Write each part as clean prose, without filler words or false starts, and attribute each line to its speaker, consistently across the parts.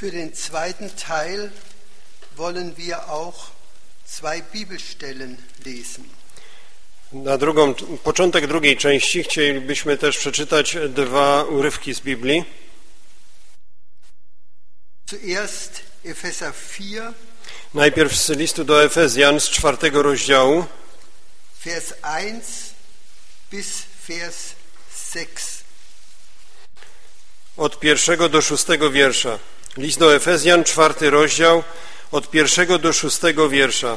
Speaker 1: Für den zweiten Teil wollen wir auch 2 Bibelstellen lesen.
Speaker 2: Na początek drugiej części chcielibyśmy też przeczytać 2 urywki z Biblii.
Speaker 1: Zuerst Epheser 4.
Speaker 2: Najpierw z listu do Efezjan z 4 rozdziału.
Speaker 1: Vers 1 bis Vers 6.
Speaker 2: Od 1 do 6 wiersza. List do Efezjan, 4 rozdział, od 1 do 6 wiersza.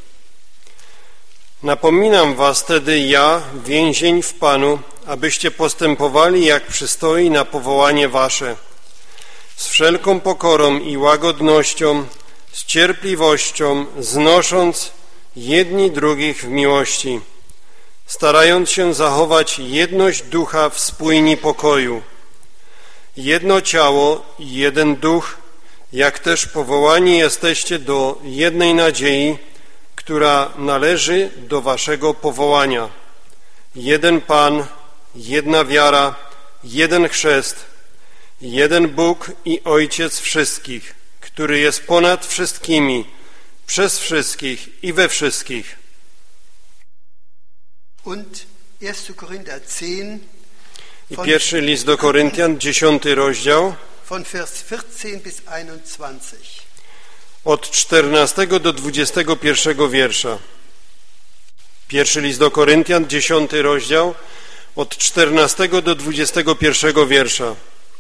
Speaker 2: Napominam was tedy ja, więzień w Panu, abyście postępowali jak przystoi na powołanie wasze, z wszelką pokorą i łagodnością, z cierpliwością, znosząc jedni drugich w miłości, starając się zachować jedność ducha w spójni pokoju. Jedno ciało i jeden duch, jak też powołani jesteście do jednej nadziei, która należy do waszego powołania. Jeden Pan, jedna wiara, jeden chrzest, jeden Bóg i Ojciec wszystkich, który jest ponad wszystkimi, przez wszystkich i we wszystkich.
Speaker 1: Und 1. Korinther 10
Speaker 2: I pierwszy list do Koryntian, 10 rozdział,
Speaker 1: von Vers 14 bis 21.
Speaker 2: od 14 do 21 wiersza. Pierwszy list do Koryntian, 10 rozdział, od 14 do 21 wiersza.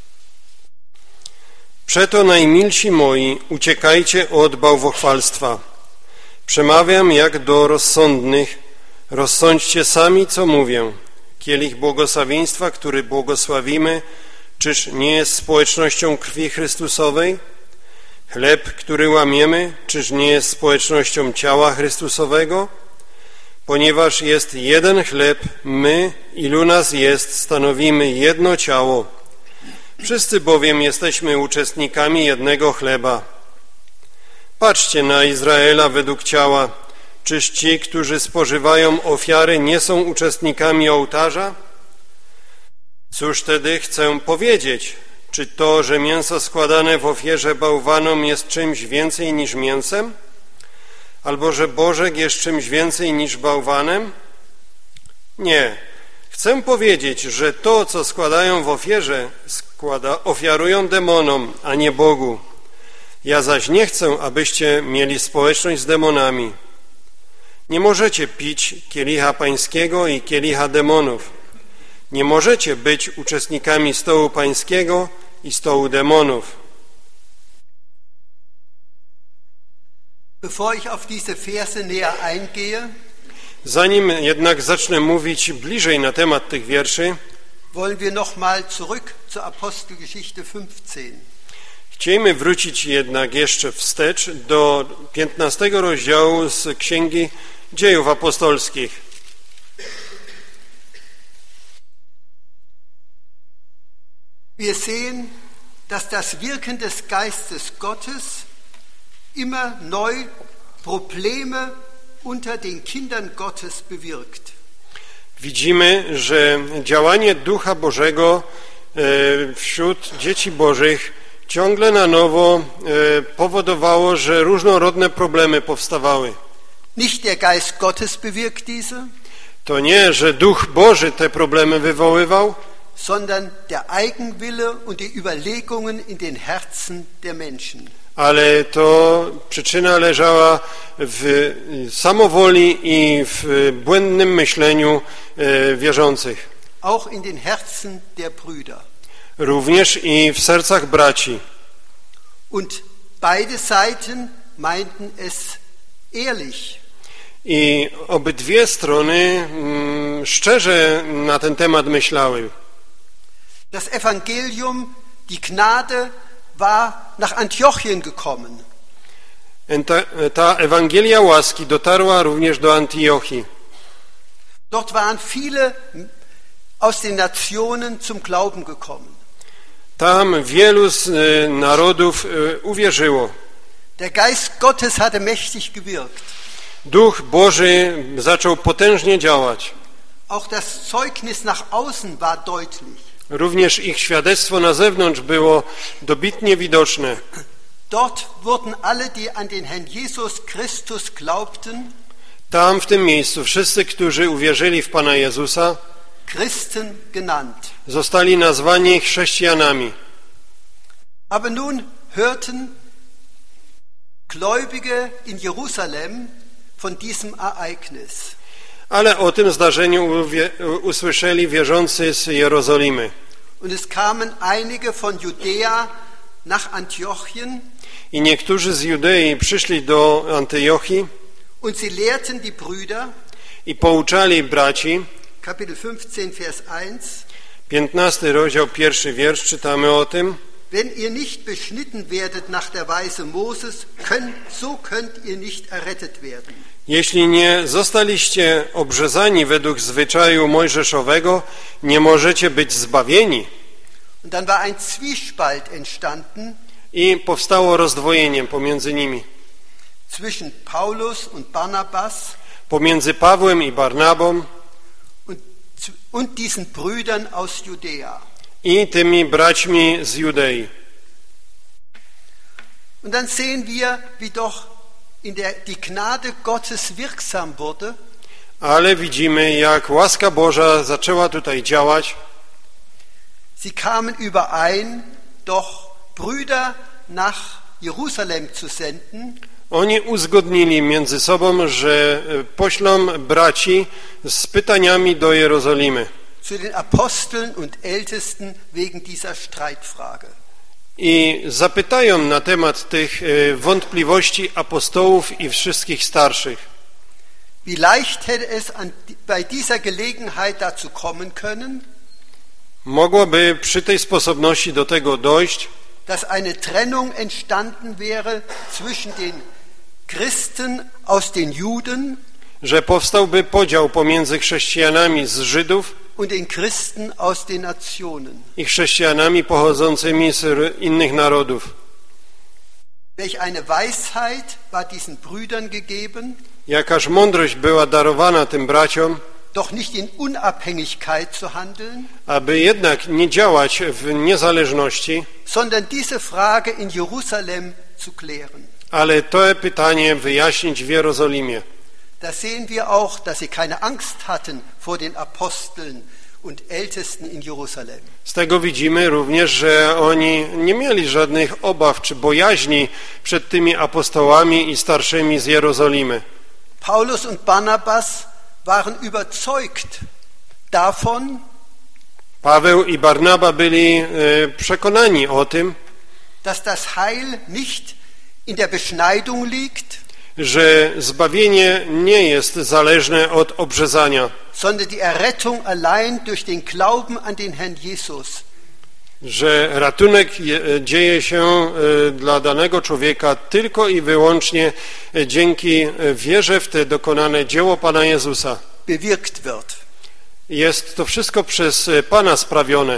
Speaker 2: Przeto, najmilsi moi, uciekajcie od bałwochwalstwa. Przemawiam jak do rozsądnych, rozsądźcie sami, co mówię. Kielich błogosławieństwa, który błogosławimy, czyż nie jest społecznością krwi Chrystusowej? Chleb, który łamiemy, czyż nie jest społecznością ciała Chrystusowego? Ponieważ jest jeden chleb, my, ilu nas jest, stanowimy jedno ciało. Wszyscy bowiem jesteśmy uczestnikami jednego chleba. Patrzcie na Izraela według ciała. Czyż ci, którzy spożywają ofiary, nie są uczestnikami ołtarza? Cóż tedy chcę powiedzieć? Czy to, że mięso składane w ofierze bałwanom jest czymś więcej niż mięsem? Albo że bożek jest czymś więcej niż bałwanem? Nie. Chcę powiedzieć, że to, co składają w ofierze, ofiarują demonom, a nie Bogu. Ja zaś nie chcę, abyście mieli społeczność z demonami. Nie możecie pić kielicha pańskiego i kielicha demonów. Nie możecie być uczestnikami stołu pańskiego i stołu demonów.
Speaker 1: Bevor ich auf diese Verse näher eingehe,
Speaker 2: zanim jednak zacznę mówić bliżej na temat tych wierszy,
Speaker 1: wollen wir noch mal zurück zur Apostelgeschichte 15.
Speaker 2: Chcielibyśmy wrócić jednak jeszcze wstecz do 15 rozdziału z Księgi Dziejów Apostolskich.
Speaker 1: Wir sehen, dass das Wirken des Geistes Gottes immer neu Probleme unter den Kindern Gottes bewirkt.
Speaker 2: Widzimy, że działanie Ducha Bożego wśród dzieci Bożych ciągle na nowo powodowało, że różnorodne problemy powstawały.
Speaker 1: Nicht der Geist Gottes bewirkt diese,
Speaker 2: to nie, że Duch Boży te problemy wywoływał,
Speaker 1: sondern der Eigenwille und die Überlegungen in den Herzen der Menschen.
Speaker 2: Ale to przyczyna leżała w samowoli i w błędnym myśleniu wierzących.
Speaker 1: Auch in den Herzen der Brüder.
Speaker 2: Również i w sercach braci.
Speaker 1: Und beide Seiten meinten es ehrlich.
Speaker 2: I obydwie strony szczerze na ten temat myślały.
Speaker 1: Das Evangelium, die Gnade war nach Antiochien gekommen.
Speaker 2: Ta Ewangelia łaski dotarła również do Antiochii.
Speaker 1: Dort waren viele aus den Nationen zum Glauben gekommen.
Speaker 2: Tam wielu z narodów uwierzyło.
Speaker 1: Der Geist Gottes hatte mächtig gewirkt.
Speaker 2: Duch Boży zaczął potężnie działać.
Speaker 1: Auch das Zeugnis nach außen war deutlich.
Speaker 2: Również ich świadectwo na zewnątrz było dobitnie widoczne.
Speaker 1: Dort wurden alle, die an den Herrn Jesus Christus glaubten,
Speaker 2: Tam w tym miejscu wszyscy, którzy uwierzyli w Pana Jezusa,
Speaker 1: Christen genannt.
Speaker 2: zostali nazwani chrześcijanami.
Speaker 1: Aber nun hörten Gläubige in Jerusalem von diesem Ereignis.
Speaker 2: Ale o tym zdarzeniu usłyszeli wierzący z Jerozolimy.
Speaker 1: Und es kamen einige von Judäa nach Antiochien
Speaker 2: I niektórzy z Judei przyszli do Antiochii
Speaker 1: und sie lehrten die Brüder,
Speaker 2: i pouczali braci.
Speaker 1: Kapitel 15, Vers 1,
Speaker 2: 15 rozdział, 1 wiersz, czytamy o tym.
Speaker 1: wenn ihr nicht beschnitten werdet nach der Weise Moses, so könnt ihr nicht errettet werden.
Speaker 2: Jeśli nie zostaliście obrzezani według zwyczaju mojżeszowego, nie możecie być zbawieni.
Speaker 1: Und dann war ein Zwiespalt entstanden
Speaker 2: I powstało rozdwojenie pomiędzy nimi.
Speaker 1: zwischen Paulus und Barnabas
Speaker 2: Pomiędzy Pawłem i Barnabą
Speaker 1: und diesen Brüdern aus Judäa.
Speaker 2: i tymi braćmi z Judei.
Speaker 1: Und dann sehen wir, wie doch die Gnade Gottes wirksam wurde.
Speaker 2: Ale widzimy, jak łaska Boża zaczęła tutaj działać.
Speaker 1: Sie kamen überein, doch Brüder nach Jerusalem zu senden.
Speaker 2: Oni uzgodnili między sobą, że poślą braci z pytaniami do Jerozolimy.
Speaker 1: Zu den Aposteln und Ältesten wegen dieser Streitfrage.
Speaker 2: I zapytają na temat tych wątpliwości apostołów i wszystkich starszych.
Speaker 1: Wie leicht hätte es bei dieser Gelegenheit dazu kommen können,
Speaker 2: Mogłoby przy tej sposobności do tego dojść,
Speaker 1: dass eine Trennung entstanden wäre zwischen den Christen aus den Juden
Speaker 2: że powstałby podział pomiędzy chrześcijanami z Żydów
Speaker 1: und den Christen aus den Nationen.
Speaker 2: i chrześcijanami pochodzącymi z innych narodów.
Speaker 1: Welch eine Weisheit war diesen Brüdern gegeben,
Speaker 2: Jakaż mądrość była darowana tym braciom,
Speaker 1: doch nicht in Unabhängigkeit zu handeln,
Speaker 2: aby jednak nie działać w niezależności,
Speaker 1: sondern diese Frage in Jerusalem zu klären.
Speaker 2: ale to pytanie wyjaśnić w Jerozolimie.
Speaker 1: Da sehen wir auch, dass sie keine Angst hatten vor den Aposteln und Ältesten in Jerusalem.
Speaker 2: Z tego widzimy również, że oni nie mieli żadnych obaw czy bojaźni przed tymi apostołami i starszymi z Jerozolimy.
Speaker 1: Paulus und Barnabas waren überzeugt davon,
Speaker 2: Paweł i Barnaba byli przekonani o tym,
Speaker 1: dass das Heil nicht in der Beschneidung liegt,
Speaker 2: że zbawienie nie jest zależne od obrzezania,
Speaker 1: sondern die Errettung allein durch den Glauben an den Herrn Jesus.
Speaker 2: że ratunek dzieje się dla danego człowieka tylko i wyłącznie dzięki wierze w te dokonane dzieło Pana Jezusa.
Speaker 1: Bewirkt wird.
Speaker 2: Jest to wszystko przez Pana sprawione.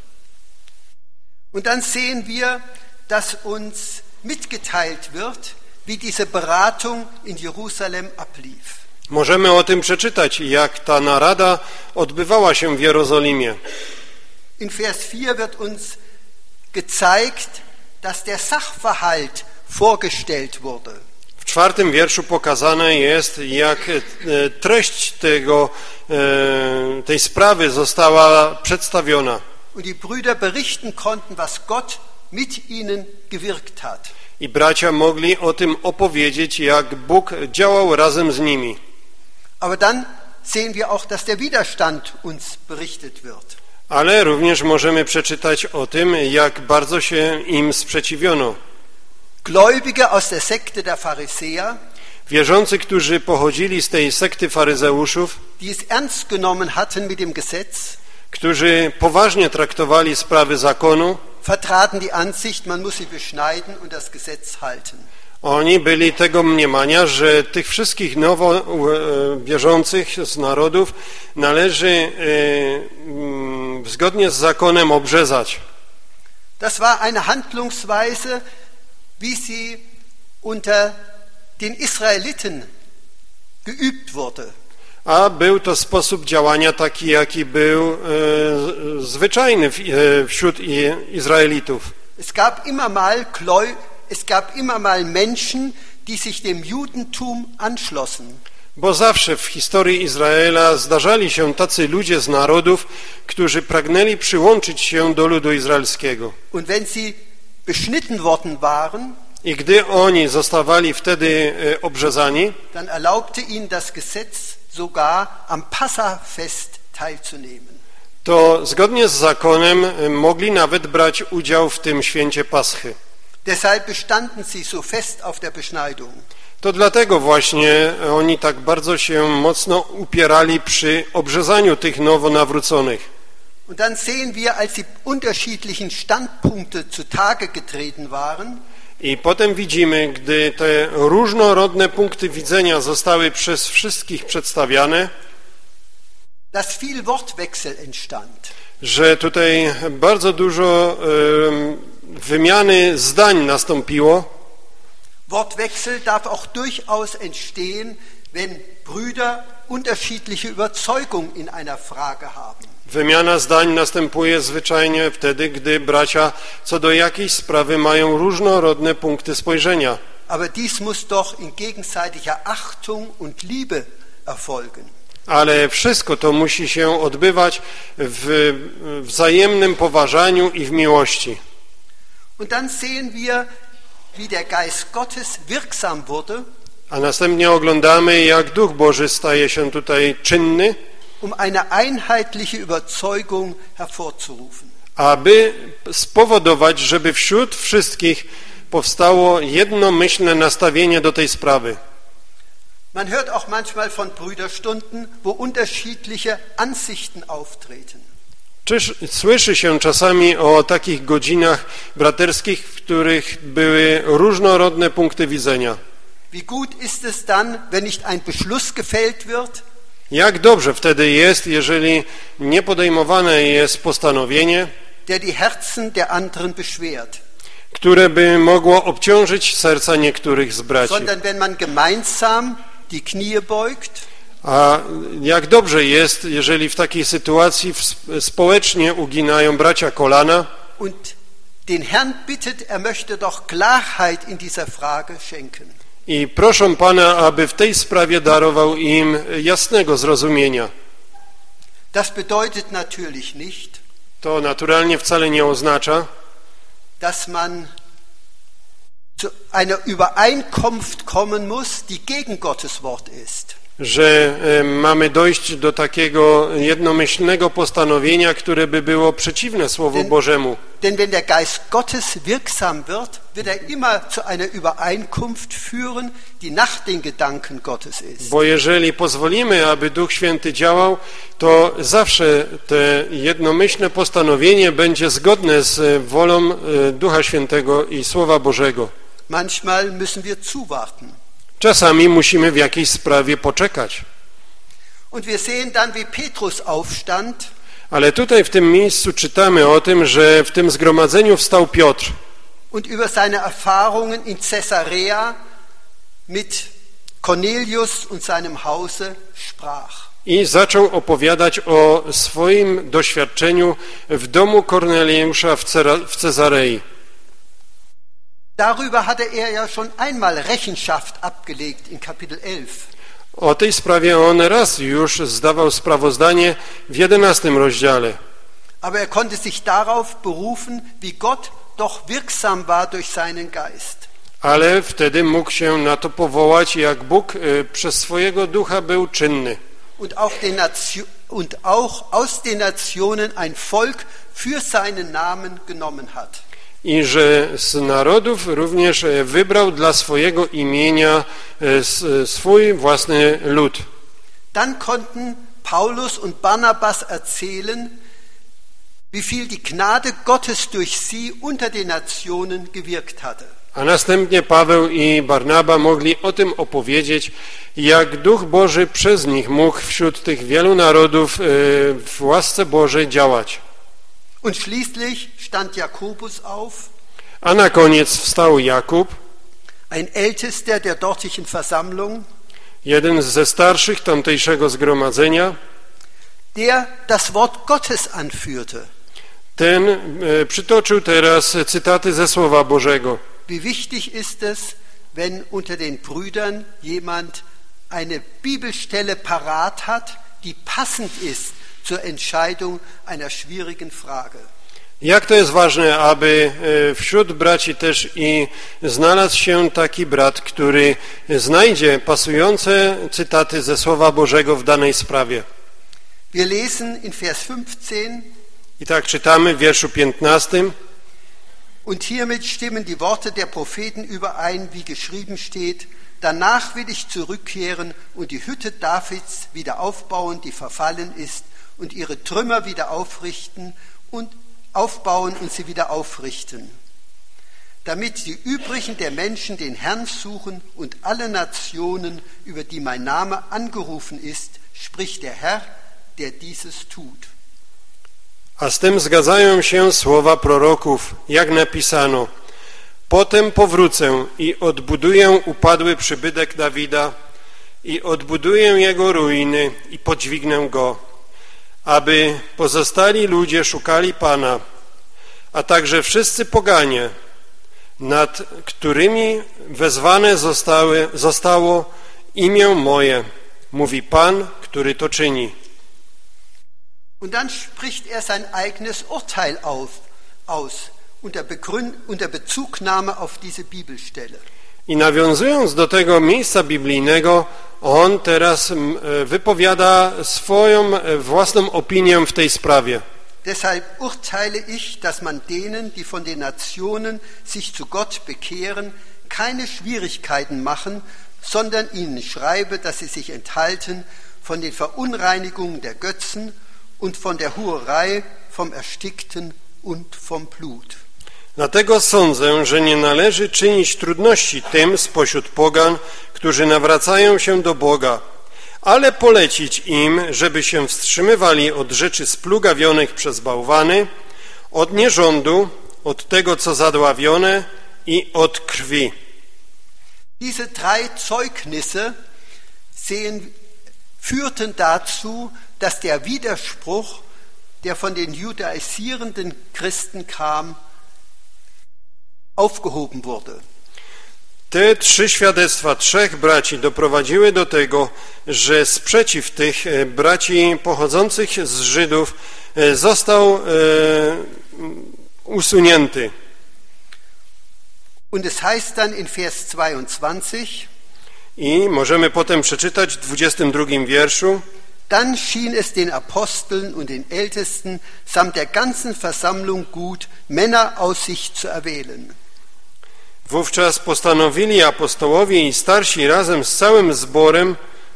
Speaker 1: Und dann sehen wir, dass uns mitgeteilt wird, wie diese Beratung in Jerusalem ablief.
Speaker 2: Możemy o tym przeczytać, jak ta narada odbywała się w Jerozolimie.
Speaker 1: In Vers 4 wird uns gezeigt, dass der Sachverhalt vorgestellt wurde.
Speaker 2: W 4 wierszu pokazane jest, jak treść tej sprawy została przedstawiona.
Speaker 1: Und die Brüder berichten konnten, was Gott mit ihnen gewirkt hat.
Speaker 2: I bracia mogli o tym opowiedzieć, jak Bóg działał razem z nimi.
Speaker 1: Aber dann sehen wir auch, dass der Widerstand uns berichtet wird.
Speaker 2: Ale również możemy przeczytać o tym, jak bardzo się im sprzeciwiono.
Speaker 1: Gläubige aus der Sekte der Pharisäer,
Speaker 2: Wierzący, którzy pochodzili z tej sekty faryzeuszów,
Speaker 1: die es ernst genommen hatten mit dem Gesetz,
Speaker 2: którzy poważnie traktowali sprawy zakonu,
Speaker 1: vertraten die Ansicht, man muss sie beschneiden und das Gesetz halten.
Speaker 2: oni byli tego mniemania, że tych wszystkich nowo wierzących z narodów należy zgodnie z zakonem obrzezać.
Speaker 1: Das war eine Handlungsweise, wie sie unter den Israeliten geübt wurde.
Speaker 2: A był to sposób działania taki, jaki był zwyczajny wśród Izraelitów.
Speaker 1: Es gab immer mal es gab immer mal Menschen, die sich dem Judentum anschlossen.
Speaker 2: Bo zawsze w historii Izraela zdarzali się tacy ludzie z narodów, którzy pragnęli przyłączyć się do ludu izraelskiego.
Speaker 1: Und wenn sie beschnitten worden waren,
Speaker 2: I gdy oni zostawali wtedy obrzezani,
Speaker 1: dann erlaubte ihnen das Gesetz sogar am Passafest teilzunehmen.
Speaker 2: to zgodnie z zakonem mogli nawet brać udział w tym święcie Paschy.
Speaker 1: Deshalb bestanden sie so fest auf der Beschneidung.
Speaker 2: To dlatego właśnie oni tak bardzo się mocno upierali przy obrzezaniu tych nowo nawróconych.
Speaker 1: Und dann sehen wir, als die unterschiedlichen Standpunkte zutage getreten waren,
Speaker 2: I potem widzimy, gdy te różnorodne punkty widzenia zostały przez wszystkich przedstawiane,
Speaker 1: dass viel Wortwechsel entstand.
Speaker 2: że tutaj bardzo dużo wymiany zdań nastąpiło.
Speaker 1: Wortwechsel darf auch durchaus entstehen, wenn Brüder unterschiedliche Überzeugung in einer Frage haben.
Speaker 2: Wymiana zdań następuje zwyczajnie wtedy, gdy bracia co do jakiejś sprawy mają różnorodne punkty spojrzenia.
Speaker 1: Aber dies muss doch in gegenseitiger Achtung und Liebe erfolgen.
Speaker 2: Ale wszystko to musi się odbywać w wzajemnym poważaniu i w miłości.
Speaker 1: Und dann sehen wir, wie der Geist Gottes wirksam wurde,
Speaker 2: A następnie oglądamy, jak Duch Boży staje się tutaj czynny,
Speaker 1: um eine einheitliche Überzeugung hervorzurufen.
Speaker 2: aby spowodować, żeby wśród wszystkich powstało jednomyślne nastawienie do tej sprawy.
Speaker 1: Man hört auch manchmal von Brüderstunden, wo unterschiedliche Ansichten auftreten.
Speaker 2: Słyszy się czasami o takich godzinach braterskich, w których były różnorodne punkty widzenia.
Speaker 1: Wie gut ist es dann, wenn nicht ein Beschluss gefällt wird,
Speaker 2: Jak dobrze wtedy jest, jeżeli nie podejmowane jest postanowienie,
Speaker 1: der die Herzen der anderen beschwert,
Speaker 2: które by mogło obciążyć serca niektórych z braci.
Speaker 1: sondern wenn man gemeinsam die Knie beugt
Speaker 2: A jak dobrze jest, jeżeli w takiej sytuacji społecznie uginają bracia kolana
Speaker 1: und den Herrn bittet, möchte doch Klarheit in dieser Frage schenken.
Speaker 2: i proszą Pana, aby w tej sprawie darował im jasnego zrozumienia.
Speaker 1: Das bedeutet natürlich nicht,
Speaker 2: To naturalnie wcale nie oznacza,
Speaker 1: dass man zu einer Übereinkunft kommen muss, die gegen Gottes Wort ist.
Speaker 2: że mamy dojść do takiego jednomyślnego postanowienia, które by było przeciwne Słowu Bożemu.
Speaker 1: Denn wenn der Geist Gottes wirksam wird, wird er immer zu einer Übereinkunft führen, die nach den Gedanken Gottes ist.
Speaker 2: Bo jeżeli pozwolimy, aby Duch Święty działał, to zawsze te jednomyślne postanowienie będzie zgodne z wolą Ducha Świętego i Słowa Bożego.
Speaker 1: Manchmal müssen wir zuwarten.
Speaker 2: Czasami musimy w jakiejś sprawie poczekać.
Speaker 1: Und wir sehen dann, wie Petrus aufstand
Speaker 2: Ale tutaj w tym miejscu czytamy o tym, że w tym zgromadzeniu wstał Piotr
Speaker 1: und über seine Erfahrungen in Caesarea mit Cornelius und seinem Hause sprach.
Speaker 2: i zaczął opowiadać o swoim doświadczeniu w domu Korneliusza w Cezarei.
Speaker 1: Darüber hatte er ja schon einmal Rechenschaft abgelegt in Kapitel 11.
Speaker 2: O tej sprawie on raz już zdawał sprawozdanie w 11 rozdziale.
Speaker 1: Aber er konnte sich darauf berufen, wie Gott doch wirksam war durch seinen Geist.
Speaker 2: Ale wtedy mógł się na to powołać, jak Bóg przez swojego ducha był czynny.
Speaker 1: Und auch aus den Nationen ein Volk für seinen Namen genommen hat.
Speaker 2: I że z narodów również wybrał dla swojego imienia swój własny lud.
Speaker 1: Dann konnten Paulus und Barnabas erzählen, wie viel die Gnade Gottes durch sie unter den Nationen gewirkt hatte.
Speaker 2: A następnie Paweł i Barnaba mogli o tym opowiedzieć, jak Duch Boży przez nich mógł wśród tych wielu narodów w łasce Bożej działać.
Speaker 1: Und schließlich stand Jakobus auf,
Speaker 2: A na koniec wstał Jakub,
Speaker 1: ein Ältester der dortigen Versammlung,
Speaker 2: jeden ze starszych tamtejszego zgromadzenia,
Speaker 1: der das Wort Gottes anführte.
Speaker 2: ten przytoczył teraz cytaty ze Słowa Bożego.
Speaker 1: wie wichtig ist es, wenn unter den Brüdern jemand eine Bibelstelle parat hat, die passend ist zur Entscheidung einer schwierigen Frage.
Speaker 2: Jak to jest ważne, aby wśród braci też i znalazł się taki brat, który znajdzie pasujące cytaty ze Słowa Bożego w danej sprawie.
Speaker 1: Wir lesen in Vers 15.
Speaker 2: I tak czytamy w wierszu 15.
Speaker 1: Und hiermit stimmen die Worte der Propheten überein, wie geschrieben steht: Danach will ich zurückkehren und die Hütte Davids wieder aufbauen, die verfallen ist, und ihre Trümmer wieder aufbauen und sie wieder aufrichten, damit die übrigen der Menschen den Herrn suchen und alle Nationen, über die mein Name angerufen ist, spricht der Herr, der dieses tut.
Speaker 2: A z tym zgadzają się słowa proroków, jak napisano: Potem powrócę i odbuduję upadły przybytek Dawida i odbuduję jego ruiny i podźwignę go, aby pozostali ludzie szukali Pana, a także wszyscy poganie, nad którymi wezwane zostało imię moje, mówi Pan, który to czyni.
Speaker 1: Und dann spricht sein eigenes Urteil aus unter Bezugnahme auf diese Bibelstelle.
Speaker 2: I nawiązując do tego miejsca biblijnego, on teraz wypowiada swoją własną opinię w tej sprawie.
Speaker 1: Deshalb urteile ich, dass man denen, die von den Nationen sich zu Gott bekehren, keine Schwierigkeiten machen, sondern ihnen schreibe, dass sie sich enthalten von den Verunreinigungen der Götzen und von der Hurerei, vom Erstickten und vom Blut.
Speaker 2: Dlatego sądzę, że nie należy czynić trudności tym spośród pogan, którzy nawracają się do Boga, ale polecić im, żeby się wstrzymywali od rzeczy splugawionych przez bałwany, od nierządu, od tego, co zadławione i od krwi.
Speaker 1: Diese drei Zeugnisse führten dazu, dass der Widerspruch, der von den judaisierenden Christen kam, aufgehoben wurde.
Speaker 2: Te trzy świadectwa trzech braci doprowadziły do tego, że sprzeciw tych braci pochodzących z Żydów został usunięty.
Speaker 1: Und es heißt dann in Vers 22,
Speaker 2: i możemy potem przeczytać w 22 wierszu:
Speaker 1: Dann schien es den Aposteln und den Ältesten samt der ganzen Versammlung gut, Männer aus sich zu erwählen.
Speaker 2: Wówczas postanowili apostołowie i starsi razem z całym zborem.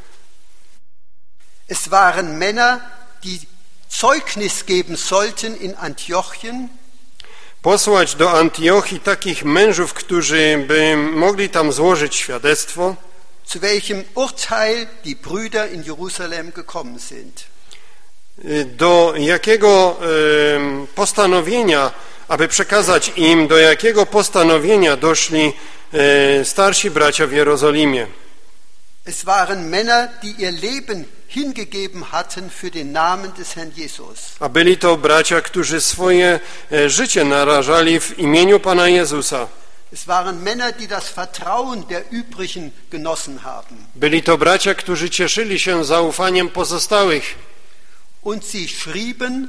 Speaker 1: Es waren Männer, die Zeugnis geben sollten in Antiochien.
Speaker 2: Posłać do Antiochii takich mężów, którzy by mogli tam złożyć świadectwo.
Speaker 1: Zu welchem Urteil die Brüder in Jerusalem gekommen sind.
Speaker 2: Do jakiego postanowienia, aby przekazać im, do jakiego postanowienia doszli starsi bracia w Jerozolimie.
Speaker 1: Es waren Männer, die ihr Leben hingegeben hatten für den Namen des Herrn Jesus.
Speaker 2: A byli to bracia, którzy swoje życie narażali w imieniu Pana Jezusa.
Speaker 1: Es waren Männer, die das Vertrauen der Übrigen genossen haben.
Speaker 2: Byli to bracia, którzy cieszyli się zaufaniem pozostałych.
Speaker 1: Und sie schrieben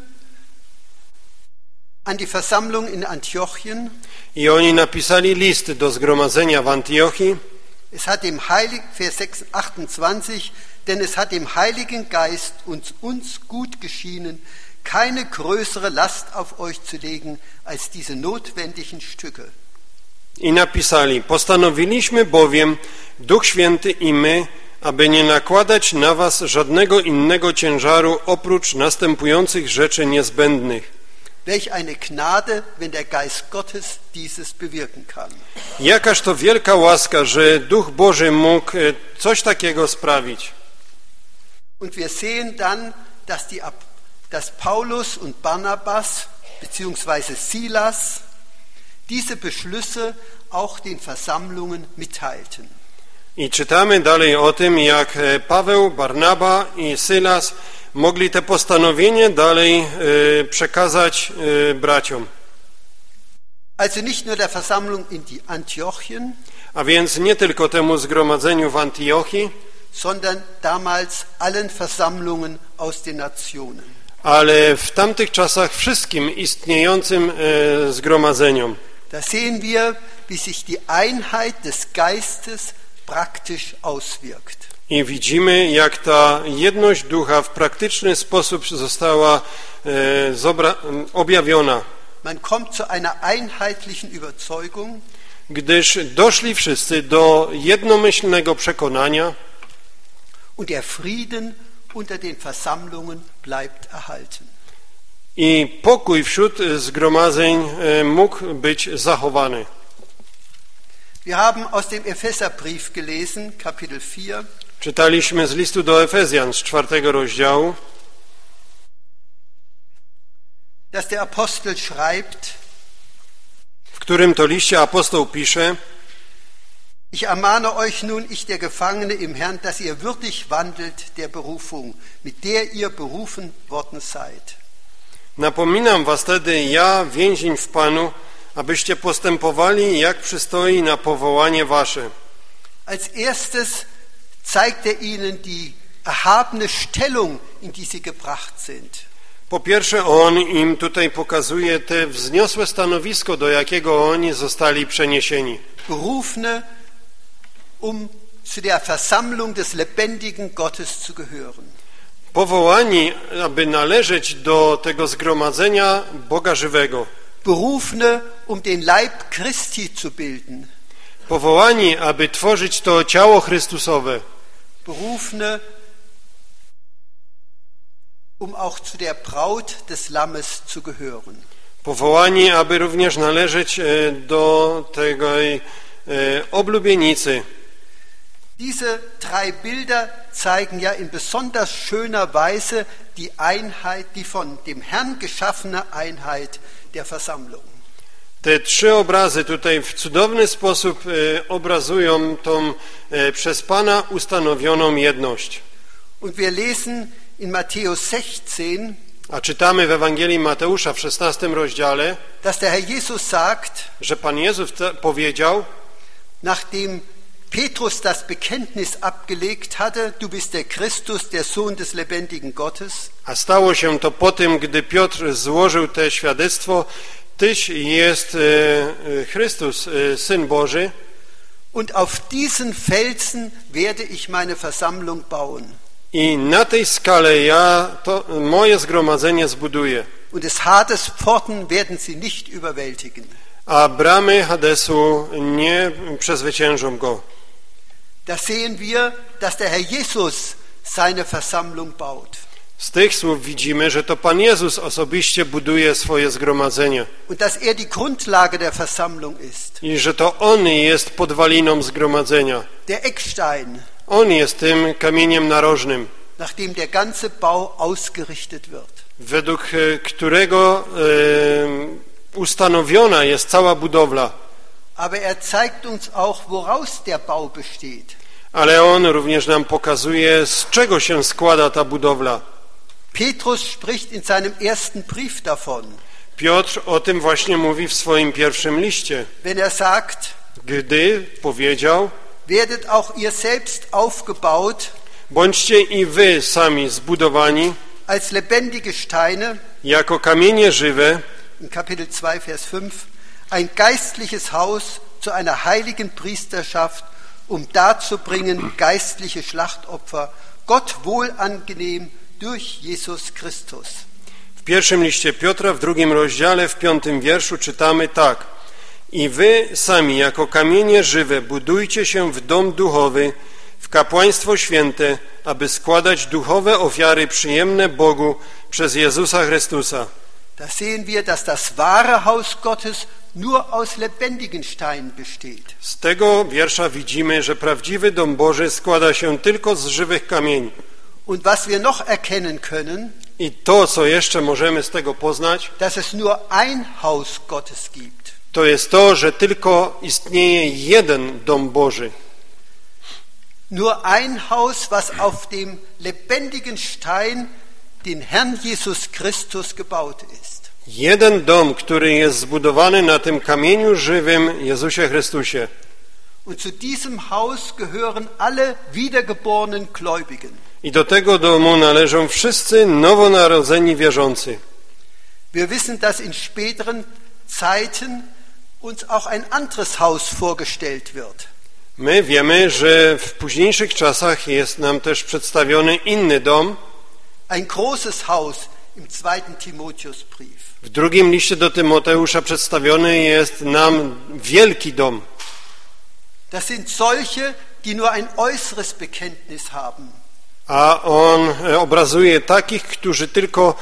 Speaker 1: an die Versammlung in Antiochien.
Speaker 2: I oni napisali list do zgromadzenia w Antiochii.
Speaker 1: Es hat dem Heiligen, Vers 28, denn es hat dem Heiligen Geist uns gut geschienen, keine größere Last auf euch zu legen als diese notwendigen Stücke.
Speaker 2: I napisali: Postanowiliśmy bowiem, Duch Święty i my, aby nie nakładać na was żadnego innego ciężaru oprócz następujących rzeczy niezbędnych.
Speaker 1: Welch eine Gnade, wenn der Geist Gottes dieses bewirken kann.
Speaker 2: Jakaż to wielka łaska, że Duch Boży mógł coś takiego sprawić.
Speaker 1: Und wir sehen dann, dass Paulus und Barnabas beziehungsweise Silas diese Beschlüsse auch den Versammlungen mitteilten.
Speaker 2: I czytamy dalej o tym, jak Paweł, Barnaba i Sylas mogli te postanowienie dalej przekazać braciom.
Speaker 1: Also nicht nur der Versammlung in Antiochien,
Speaker 2: A więc nie tylko temu zgromadzeniu w Antiochii,
Speaker 1: sondern damals allen Versammlungen aus den Nationen.
Speaker 2: ale w tamtych czasach wszystkim istniejącym zgromadzeniom.
Speaker 1: Da sehen wir, wie sich die Einheit des Geistes praktisch auswirkt.
Speaker 2: I widzimy, jak ta jedność ducha w praktyczny sposób została objawiona.
Speaker 1: Man kommt zu einer einheitlichen Überzeugung,
Speaker 2: Gdyż doszli wszyscy do jednomyślnego przekonania
Speaker 1: und der Frieden unter den Versammlungen bleibt erhalten.
Speaker 2: i pokój wśród zgromadzeń mógł być zachowany.
Speaker 1: Wir haben aus dem Epheserbrief gelesen, Kapitel 4,
Speaker 2: Czytaliśmy z listu do Efezjan z 4 rozdziału,
Speaker 1: dass der Apostel schreibt:
Speaker 2: w którym to liście apostoł pisze:
Speaker 1: Ich ermahne euch nun, ich der Gefangene im Herrn, dass ihr würdig wandelt der Berufung, mit der ihr berufen worden seid.
Speaker 2: Napominam was tedy ja, więzień w Panu, abyście postępowali jak przystoi na powołanie wasze.
Speaker 1: Als erstes zeigt er ihnen die erhabene Stellung, in die sie gebracht sind.
Speaker 2: Po pierwsze, on im tutaj pokazuje te wzniosłe stanowisko, do jakiego oni zostali przeniesieni.
Speaker 1: Berufene, zu der Versammlung des lebendigen Gottes zu gehören.
Speaker 2: Powołani, aby należeć do tego zgromadzenia Boga żywego.
Speaker 1: Berufene, den Leib Christi zu bilden.
Speaker 2: Powołani, aby tworzyć to ciało Chrystusowe.
Speaker 1: Berufene, auch zu der Braut des Lammes zu gehören.
Speaker 2: Powołani, aby również należeć do tej oblubienicy.
Speaker 1: Diese drei Bilder zeigen ja in besonders schöner Weise die Einheit, die von dem Herrn geschaffene Einheit der Versammlung.
Speaker 2: Te trzy obrazy tutaj w cudowny sposób obrazują tą przez Pana ustanowioną jedność.
Speaker 1: Und wir lesen in Matthäus 16,
Speaker 2: a czytamy w Ewangelii Mateusza w 16 rozdziale,
Speaker 1: dass der Herr Jesus sagt,
Speaker 2: że Pan Jezus powiedział,
Speaker 1: nachdem Petrus das Bekenntnis abgelegt hatte, du bist der Christus, der Sohn des lebendigen Gottes.
Speaker 2: A stało się to po tym, gdy Piotr złożył te świadectwo, Tyś jest Chrystus, Syn Boży.
Speaker 1: Und auf diesen Felsen werde ich meine Versammlung bauen.
Speaker 2: I na tej skale ja to moje zgromadzenie zbuduję.
Speaker 1: Und des Hades Pforten werden sie nicht überwältigen.
Speaker 2: A bramy Hadesu nie przezwyciężą go.
Speaker 1: Da sehen wir, dass der Herr Jesus seine Versammlung baut.
Speaker 2: Z tych słów widzimy, że to Pan Jezus osobiście buduje swoje zgromadzenie.
Speaker 1: Und dass er die Grundlage der Versammlung ist.
Speaker 2: I że to On jest podwaliną zgromadzenia.
Speaker 1: Der Eckstein.
Speaker 2: On jest tym kamieniem narożnym,
Speaker 1: nach dem der ganze Bau ausgerichtet wird.
Speaker 2: według którego ustanowiona jest cała budowla.
Speaker 1: Aber er zeigt uns auch, woraus der Bau besteht.
Speaker 2: Ale on również nam pokazuje, z czego się składa ta budowla.
Speaker 1: Petrus spricht in seinem ersten Brief davon.
Speaker 2: Piotr o tym właśnie mówi w swoim pierwszym liście.
Speaker 1: Wenn er sagt,
Speaker 2: gdy powiedział,
Speaker 1: werdet auch ihr selbst aufgebaut,
Speaker 2: bądźcie i wy sami zbudowani
Speaker 1: als lebendige Steine,
Speaker 2: jako kamienie żywe,
Speaker 1: in Kapitel 2, Vers 5, ein geistliches Haus zu einer heiligen Priesterschaft, darzubringen geistliche Schlachtopfer, Gott wohlangenehm durch Jesus Christus.
Speaker 2: W pierwszym liście Piotra, w 2 rozdziale, w 5 wierszu czytamy tak: i wy sami jako kamienie żywe budujcie się w dom duchowy, w kapłaństwo święte, aby składać duchowe ofiary przyjemne Bogu przez Jezusa Chrystusa.
Speaker 1: Da sehen wir, dass das wahre Haus Gottes nur aus lebendigen Steinen besteht.
Speaker 2: Z tego wiersza widzimy, że prawdziwy dom Boży składa się tylko z żywych kamieni.
Speaker 1: Und was wir noch erkennen können,
Speaker 2: i to, co jeszcze możemy z tego poznać,
Speaker 1: dass es nur ein Haus Gottes gibt.
Speaker 2: To jest to, że tylko istnieje jeden dom Boży.
Speaker 1: Nur ein Haus, was auf dem lebendigen Stein, den Herrn Jesus Christus, gebaut ist.
Speaker 2: Jeden dom, który jest zbudowany na tym kamieniu żywym Jezusie Chrystusie.
Speaker 1: Und zu diesem Haus gehören alle wiedergeborenen Gläubigen.
Speaker 2: I do tego domu należą wszyscy nowonarodzeni wierzący.
Speaker 1: Wir wissen, dass in späteren Zeiten uns auch ein anderes Haus vorgestellt wird.
Speaker 2: My wiemy, że w późniejszych czasach jest nam też przedstawiony inny dom.
Speaker 1: Ein großes Haus im 2. Timotheusbrief.
Speaker 2: W drugim liście do Tymoteusza przedstawiony jest nam wielki dom.
Speaker 1: Das sind solche, die nur ein äußeres Bekenntnis haben.
Speaker 2: A on obrazuje takich, którzy tylko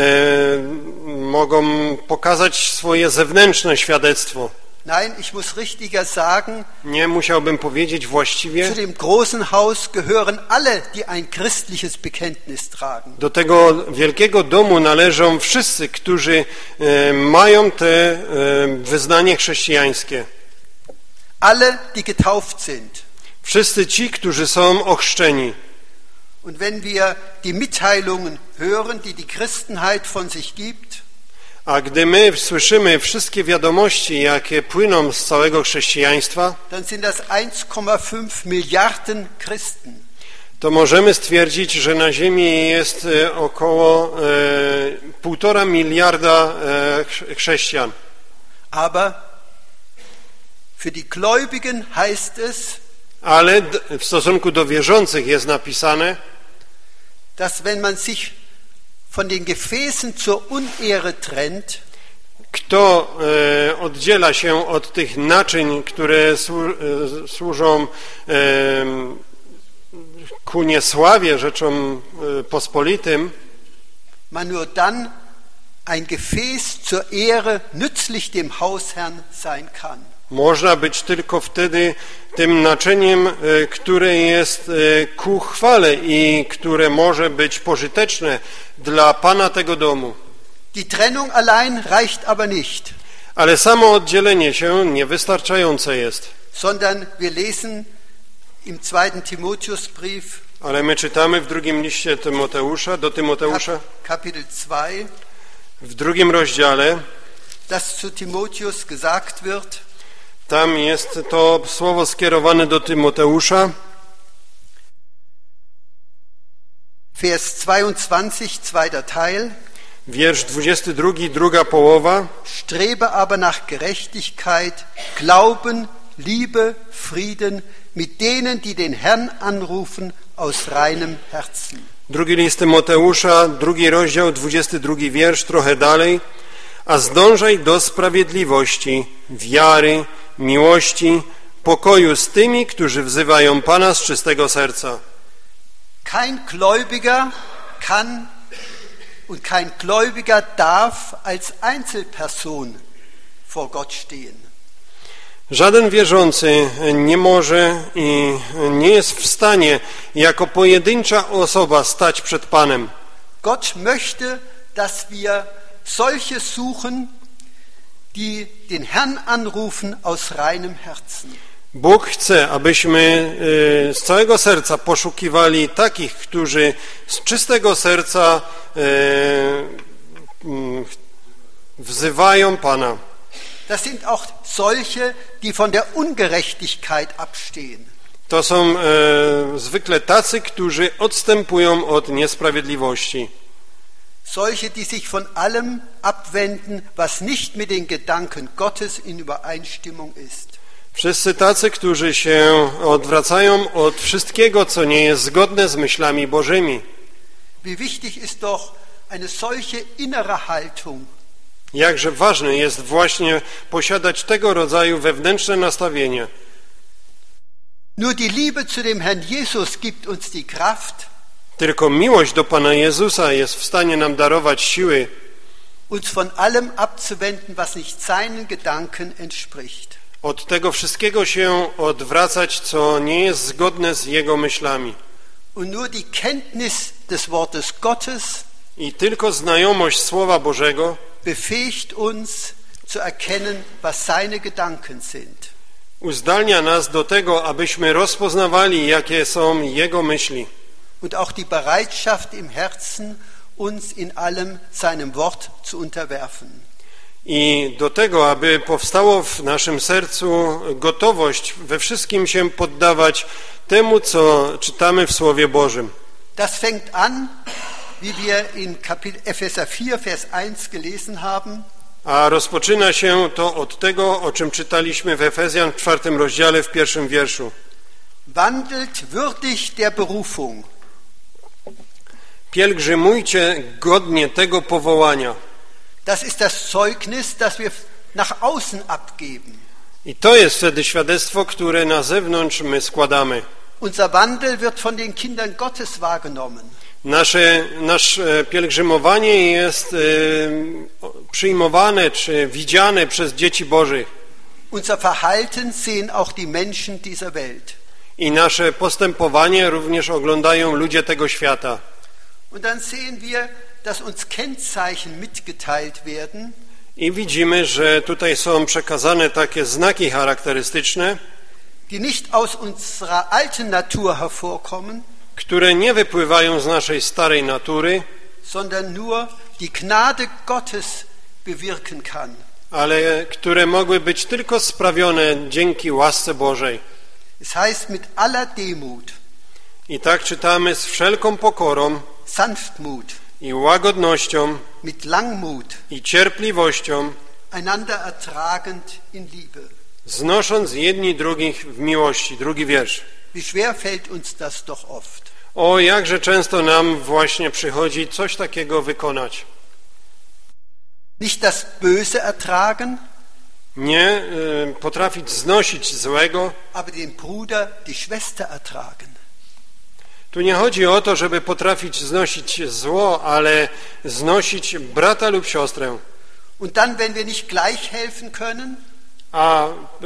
Speaker 2: mogą pokazać swoje zewnętrzne świadectwo.
Speaker 1: Nein, ich muss richtiger sagen,
Speaker 2: Nie musiałbym powiedzieć właściwie.
Speaker 1: zu dem großen Haus gehören alle, die ein christliches Bekenntnis tragen.
Speaker 2: Do tego wielkiego domu należą wszyscy, którzy mają te wyznanie chrześcijańskie.
Speaker 1: Alle, die getauft sind.
Speaker 2: Wszyscy ci, którzy są ochrzczeni.
Speaker 1: Und wenn wir die Mitteilungen hören, die die Christenheit von sich gibt,
Speaker 2: A gdy my słyszymy wszystkie wiadomości, jakie płyną z całego chrześcijaństwa,
Speaker 1: dann sind das 1,5 Milliarden Christen.
Speaker 2: to możemy stwierdzić, że na ziemi jest około 1,5 miliarda chrześcijan.
Speaker 1: Aber für die Gläubigen heißt es,
Speaker 2: Ale w stosunku do wierzących jest napisane,
Speaker 1: dass wenn man sich von den Gefäßen zur Unehre trennt,
Speaker 2: kto oddziela się od tych naczyń, które służą ku niesławie, rzeczom pospolitym,
Speaker 1: man nur dann ein Gefäß zur Ehre nützlich dem Hausherrn sein kann.
Speaker 2: można być tylko wtedy tym naczyniem, które jest ku chwale i które może być pożyteczne dla Pana tego domu.
Speaker 1: Die Trennung allein reicht aber nicht,
Speaker 2: Ale samo oddzielenie się niewystarczające jest.
Speaker 1: sondern wir lesen im 2. Timotheusbrief,
Speaker 2: Ale my czytamy w drugim liście Tymoteusza, do Tymoteusza,
Speaker 1: Kapitel 2,
Speaker 2: w drugim rozdziale,
Speaker 1: dass zu Timotheus gesagt wird,
Speaker 2: tam jest to słowo skierowane do Tymoteusza,
Speaker 1: Vers 22, zweiter Teil,
Speaker 2: wiersz 22, druga połowa.
Speaker 1: strebe aber nach Gerechtigkeit, Glauben, Liebe, Frieden mit denen, die den Herrn anrufen aus reinem Herzen.
Speaker 2: Drugi list Tymoteusza, drugi rozdział, 22 wiersz, trochę dalej. A zdążaj do sprawiedliwości, wiary, miłości, pokoju z tymi, którzy wzywają Pana z czystego serca.
Speaker 1: Kein Gläubiger kann und kein Gläubiger darf als Einzelperson vor Gott stehen.
Speaker 2: Żaden wierzący nie może i nie jest w stanie jako pojedyncza osoba stać przed Panem.
Speaker 1: Gott möchte, dass wir solche suchen, die den Herrn anrufen aus reinem Herzen.
Speaker 2: Bóg chce, abyśmy z całego serca poszukiwali takich, którzy z czystego serca wzywają Pana.
Speaker 1: Das sind auch solche, die von der Ungerechtigkeit abstehen.
Speaker 2: To są zwykle tacy, którzy odstępują od niesprawiedliwości.
Speaker 1: Solche, die sich von allem abwenden, was nicht mit den Gedanken Gottes in Übereinstimmung ist.
Speaker 2: Wszyscy tacy, którzy się odwracają od wszystkiego, co nie jest zgodne z myślami Bożymi.
Speaker 1: Wie wichtig ist doch eine solche innere Haltung.
Speaker 2: Jakże ważne jest właśnie posiadać tego rodzaju wewnętrzne nastawienie.
Speaker 1: Nur die Liebe zu dem Herrn Jesus gibt uns die Kraft,
Speaker 2: Tylko miłość do Pana Jezusa jest w stanie nam darować siły,
Speaker 1: uns von allem abzuwenden, was nicht seinen Gedanken entspricht.
Speaker 2: od tego wszystkiego się odwracać, co nie jest zgodne z Jego myślami.
Speaker 1: Und nur die Kenntnis des Wortes Gottes
Speaker 2: I tylko znajomość Słowa Bożego
Speaker 1: befähigt uns zu erkennen, was seine Gedanken sind.
Speaker 2: uzdalnia nas do tego, abyśmy rozpoznawali, jakie są Jego myśli.
Speaker 1: Und auch die Bereitschaft im Herzen, uns in allem seinem Wort zu unterwerfen.
Speaker 2: I do tego, aby powstało w naszym sercu gotowość we wszystkim się poddawać temu, co czytamy w Słowie Bożym.
Speaker 1: Das fängt an, wie wir in Epheser 4, Vers 1 gelesen haben.
Speaker 2: A rozpoczyna się to od tego, o czym czytaliśmy w Efezjan w 4 rozdziale, w 1 wierszu.
Speaker 1: Wandelt würdig der Berufung.
Speaker 2: Pielgrzymujcie godnie tego powołania.
Speaker 1: Das ist das Zeugnis, das wir nach außen abgeben.
Speaker 2: I to jest wtedy świadectwo, które na zewnątrz my składamy.
Speaker 1: Unser Wandel wird von den Kindern Gottes wahrgenommen.
Speaker 2: Nasze pielgrzymowanie jest przyjmowane czy widziane przez dzieci Bożych.
Speaker 1: Unser Verhalten sehen auch die Menschen dieser Welt.
Speaker 2: I nasze postępowanie również oglądają ludzie tego świata.
Speaker 1: Und dann sehen wir, dass uns Kennzeichen mitgeteilt werden.
Speaker 2: I widzimy, że tutaj są przekazane takie znaki charakterystyczne,
Speaker 1: die nicht aus unserer alten Natur hervorkommen,
Speaker 2: które nie wypływają z naszej starej natury,
Speaker 1: sondern nur die Gnade Gottes bewirken kann.
Speaker 2: ale które mogły być tylko sprawione dzięki łasce Bożej.
Speaker 1: Es heißt mit aller Demut,
Speaker 2: I tak czytamy z wszelką pokorą
Speaker 1: Sanftmut,
Speaker 2: i łagodnością
Speaker 1: mit Langmut,
Speaker 2: i cierpliwością,
Speaker 1: einander ertragend in Liebe.
Speaker 2: znosząc jedni drugich w miłości. Drugi wiersz.
Speaker 1: Wie schwer fällt uns das doch oft.
Speaker 2: O, jakże często nam właśnie przychodzi coś takiego wykonać.
Speaker 1: Nicht das Böse ertragen,
Speaker 2: Nie potrafić znosić złego.
Speaker 1: aber den Bruder, die Schwester ertragen.
Speaker 2: Tu nie chodzi o to, żeby potrafić znosić zło, ale znosić brata lub siostrę.
Speaker 1: Und dann, wenn wir nicht gleich helfen können,
Speaker 2: A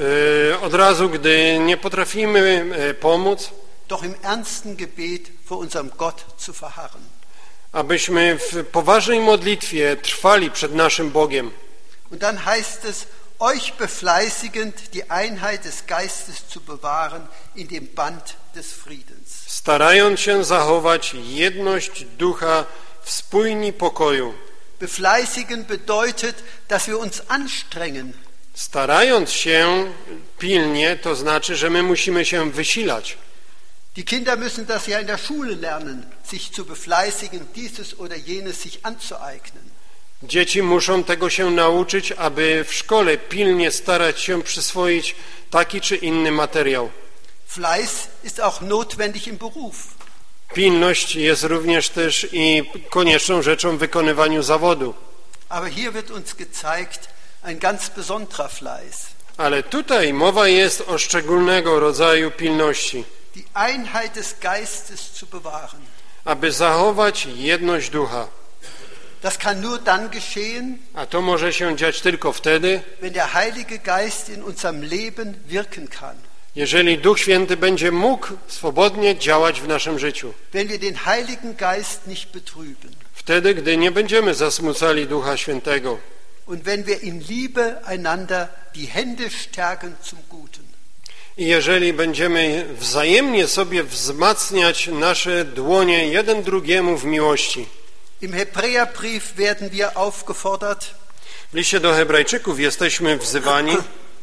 Speaker 2: od razu, gdy nie potrafimy pomóc,
Speaker 1: doch im ernsten Gebet vor unserem Gott zu verharren.
Speaker 2: abyśmy w poważnej modlitwie trwali przed naszym Bogiem.
Speaker 1: Und dann heißt es, euch befleißigend die Einheit des Geistes zu bewahren in dem Band des Friedens.
Speaker 2: Starając się zachować jedność ducha w spójni pokoju.
Speaker 1: Befleißigen bedeutet, dass wir uns anstrengen.
Speaker 2: Starając się pilnie, to znaczy, że my musimy się wysilać.
Speaker 1: Die Kinder müssen das ja in der Schule lernen, sich zu befleißigen, dieses oder jenes sich anzueignen.
Speaker 2: Dzieci muszą tego się nauczyć, aby w szkole pilnie starać się przyswoić taki czy inny materiał.
Speaker 1: Fleiß ist auch notwendig im Beruf.
Speaker 2: Pilność jest również też i konieczną rzeczą w wykonywaniu zawodu.
Speaker 1: Aber hier wird uns gezeigt, ein ganz besonderer Fleiß.
Speaker 2: Ale tutaj mowa jest o szczególnego rodzaju pilności,
Speaker 1: Die Einheit des Geistes zu bewahren.
Speaker 2: aby zachować jedność ducha.
Speaker 1: Das kann nur dann geschehen,
Speaker 2: A to może się dziać tylko wtedy,
Speaker 1: wenn der Heilige Geist in unserem Leben wirken kann.
Speaker 2: jeżeli Duch Święty będzie mógł swobodnie działać w naszym życiu.
Speaker 1: Wenn wir den Heiligen Geist nicht betrüben.
Speaker 2: Wtedy, gdy nie będziemy zasmucali Ducha Świętego.
Speaker 1: Und wenn wir in Liebe einander die Hände stärken zum Guten.
Speaker 2: I jeżeli będziemy wzajemnie sobie wzmacniać nasze dłonie jeden drugiemu w miłości.
Speaker 1: Im Hebräerbrief werden wir aufgefordert,
Speaker 2: W liście do Hebrajczyków jesteśmy wzywani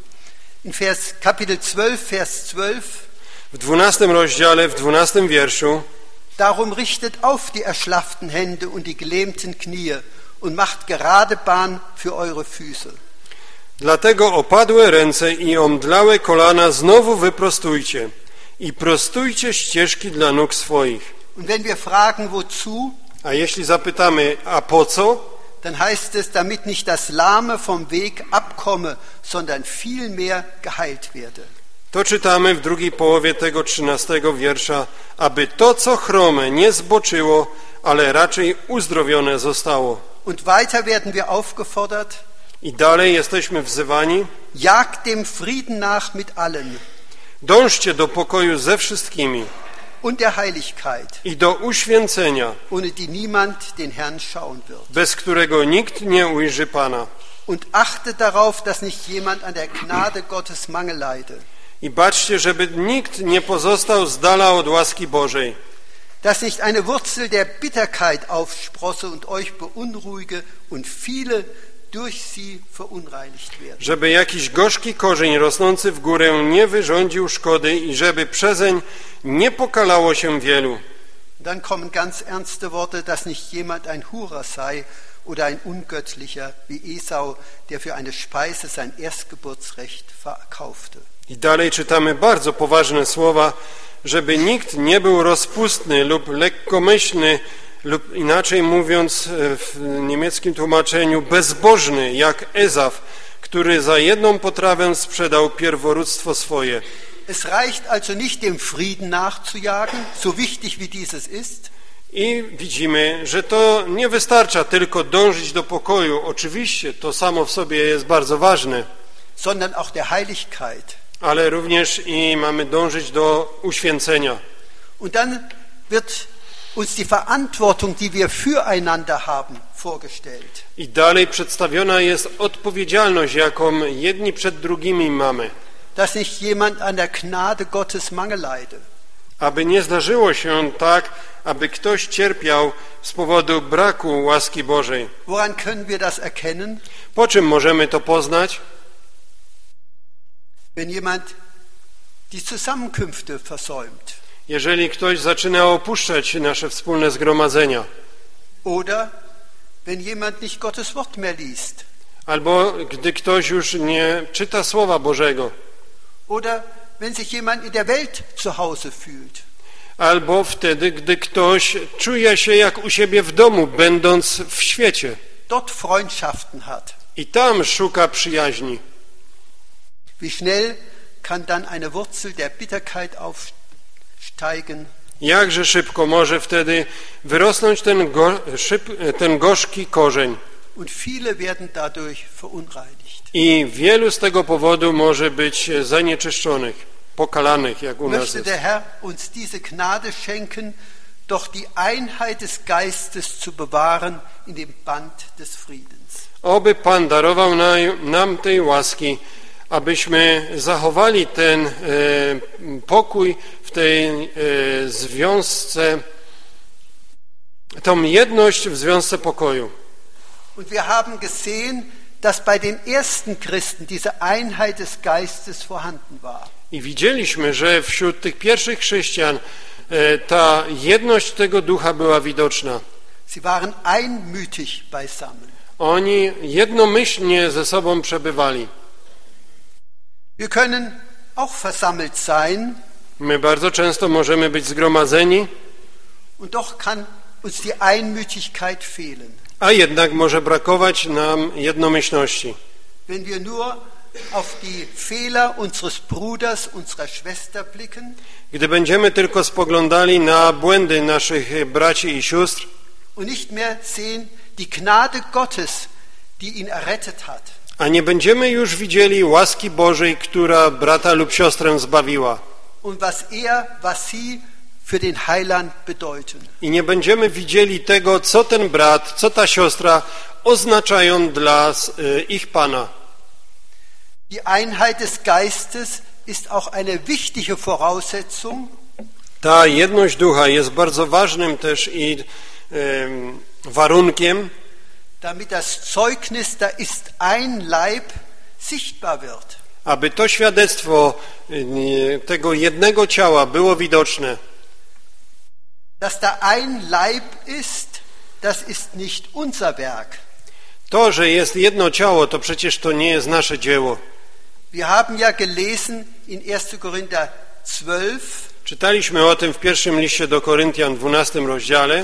Speaker 1: in Kapitel 12, Vers 12,
Speaker 2: w 12 rozdziale, w 12 wierszu:
Speaker 1: darum richtet auf die erschlafften Hände und die gelähmten Knie und macht gerade Bahn für eure Füße.
Speaker 2: Dlatego opadłe ręce i omdlałe kolana znowu wyprostujcie i prostujcie ścieżki dla nóg swoich.
Speaker 1: Und wenn wir fragen, wozu,
Speaker 2: A jeśli zapytamy, a po co?
Speaker 1: dann heißt es, damit nicht das Lahme vom Weg abkomme, sondern vielmehr geheilt werde.
Speaker 2: To czytamy w drugiej połowie tego 13 wiersza, aby to, co chrome, nie zboczyło, ale raczej uzdrowione zostało.
Speaker 1: Und weiter werden wir aufgefordert,
Speaker 2: I dalej jesteśmy wzywani:
Speaker 1: jagt dem Frieden nach mit allen
Speaker 2: dążcie do pokoju ze wszystkimi
Speaker 1: und der Heiligkeit,
Speaker 2: i do uświęcenia,
Speaker 1: ohne die niemand den Herrn schauen wird.
Speaker 2: bez którego nikt nie ujrzy Pana.
Speaker 1: Und achtet darauf, dass nicht jemand an der Gnade Gottes Mangel leide.
Speaker 2: I baczcie, żeby nikt nie pozostał z dala od łaski Bożej.
Speaker 1: dass nicht eine Wurzel der Bitterkeit aufsprosse und euch beunruhige und viele durch sie verunreinigt werden.
Speaker 2: Żeby jakiś gorzki korzeń rosnący w górę nie wyrządził szkody i żeby przezeń nie pokalało się wielu.
Speaker 1: Dann kommen ganz ernste Worte, dass nicht jemand ein Hurer sei oder ein Ungöttlicher wie Esau, der für eine Speise sein Erstgeburtsrecht verkaufte.
Speaker 2: I dalej czytamy bardzo poważne słowa, żeby nikt nie był rozpustny lub lekkomyślny, lub inaczej mówiąc w niemieckim tłumaczeniu bezbożny, jak Ezaf, który za jedną potrawę sprzedał pierworództwo swoje.
Speaker 1: Es reicht also nicht, dem Frieden nachzujagen, so wichtig wie dieses ist.
Speaker 2: I widzimy, że to nie wystarcza tylko dążyć do pokoju. Oczywiście to samo w sobie jest bardzo ważne,
Speaker 1: sondern auch der Heiligkeit.
Speaker 2: Ale również i mamy dążyć do uświęcenia.
Speaker 1: Und dann wird uns die Verantwortung, die wir füreinander haben, vorgestellt.
Speaker 2: I dalej przedstawiona jest odpowiedzialność, jaką jedni przed drugimi mamy.
Speaker 1: Dass nicht jemand an der Gnade Gottes Mangel leide.
Speaker 2: Aby nie zdarzyło się tak, aby ktoś cierpiał z powodu braku łaski Bożej.
Speaker 1: Woran können wir das erkennen?
Speaker 2: Po czym możemy to poznać?
Speaker 1: Wenn jemand die Zusammenkünfte versäumt.
Speaker 2: Jeżeli ktoś zaczyna opuszczać nasze wspólne zgromadzenia.
Speaker 1: Oder wenn jemand nicht Gottes Wort mehr liest.
Speaker 2: Albo gdy ktoś już nie czyta Słowa Bożego.
Speaker 1: Oder wenn sich jemand in der Welt zu Hause fühlt.
Speaker 2: Albo wtedy, gdy ktoś czuje się jak u siebie w domu, będąc w świecie.
Speaker 1: Dort Freundschaften hat.
Speaker 2: I tam szuka przyjaźni.
Speaker 1: Wie schnell kann dann eine Wurzel der Bitterkeit aufsteigen?
Speaker 2: Jakże szybko może wtedy wyrosnąć ten gorzki korzeń.
Speaker 1: Und viele werden dadurch verunreinigt.
Speaker 2: I wielu z tego powodu może być zanieczyszczonych, pokalanych, jak u nas
Speaker 1: Möchte
Speaker 2: jest.
Speaker 1: der Herr uns diese Gnade schenken, doch die Einheit des Geistes zu bewahren in dem Band des Friedens.
Speaker 2: Oby Pan darował nam tej łaski, abyśmy zachowali ten pokój w tej związce, tą jedność w związce pokoju.
Speaker 1: Und wir haben gesehen, dass bei den ersten Christen diese Einheit des Geistes vorhanden war.
Speaker 2: I widzieliśmy, że wśród tych pierwszych chrześcijan ta jedność tego ducha była widoczna.
Speaker 1: Sie waren einmütig beisammen.
Speaker 2: Oni jednomyślnie ze sobą przebywali.
Speaker 1: Wir können auch versammelt sein.
Speaker 2: My bardzo często możemy być zgromadzeni,
Speaker 1: Und doch kann uns die Einmütigkeit fehlen.
Speaker 2: a jednak może brakować nam jednomyślności.
Speaker 1: Wenn wir nur auf die Fehler unseres Bruders, unserer Schwester blicken
Speaker 2: Gdy będziemy tylko spoglądali na błędy naszych braci i sióstr
Speaker 1: und nicht mehr sehen die Gnade Gottes, die ihn errettet hat.
Speaker 2: a nie będziemy już widzieli łaski Bożej, która brata lub siostrę zbawiła.
Speaker 1: Und was sie für den Heiland bedeuten.
Speaker 2: I nie będziemy widzieli tego, co ten brat, co ta siostra oznaczają dla ich Pana.
Speaker 1: Die Einheit des Geistes ist auch eine wichtige Voraussetzung,
Speaker 2: Ta jedność ducha jest bardzo ważnym też i warunkiem,
Speaker 1: damit das Zeugnis, da ist ein Leib, sichtbar wird.
Speaker 2: aby to świadectwo tego jednego ciała było widoczne.
Speaker 1: Dass da ein Leib ist, das ist nicht unser Werk.
Speaker 2: To, że jest jedno ciało, to przecież to nie jest nasze dzieło.
Speaker 1: Wir haben ja gelesen in 1. Korinther 12,
Speaker 2: Czytaliśmy o tym w pierwszym liście do Koryntian, 12 rozdziale,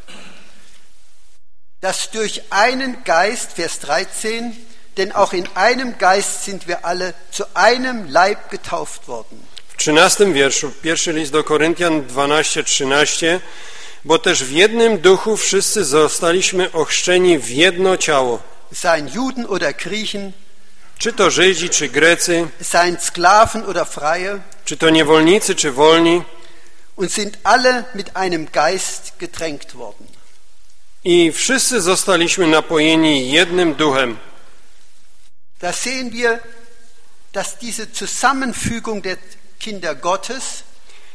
Speaker 1: dass durch einen Geist, Vers 13, denn auch in einem Geist sind wir alle zu einem Leib getauft worden.
Speaker 2: w 13 wierszu, pierwszy list do Koryntian 12:13, bo też w jednym duchu wszyscy zostaliśmy ochrzczeni w jedno ciało.
Speaker 1: Seien Juden oder Griechen,
Speaker 2: Czy to Żydzi, czy Grecy,
Speaker 1: seien Sklaven oder Freie,
Speaker 2: czy to niewolnicy, czy wolni,
Speaker 1: und sind alle mit einem Geist getränkt worden.
Speaker 2: i wszyscy zostaliśmy napojeni jednym duchem.
Speaker 1: Da sehen wir, dass diese Zusammenfügung der Kinder Gottes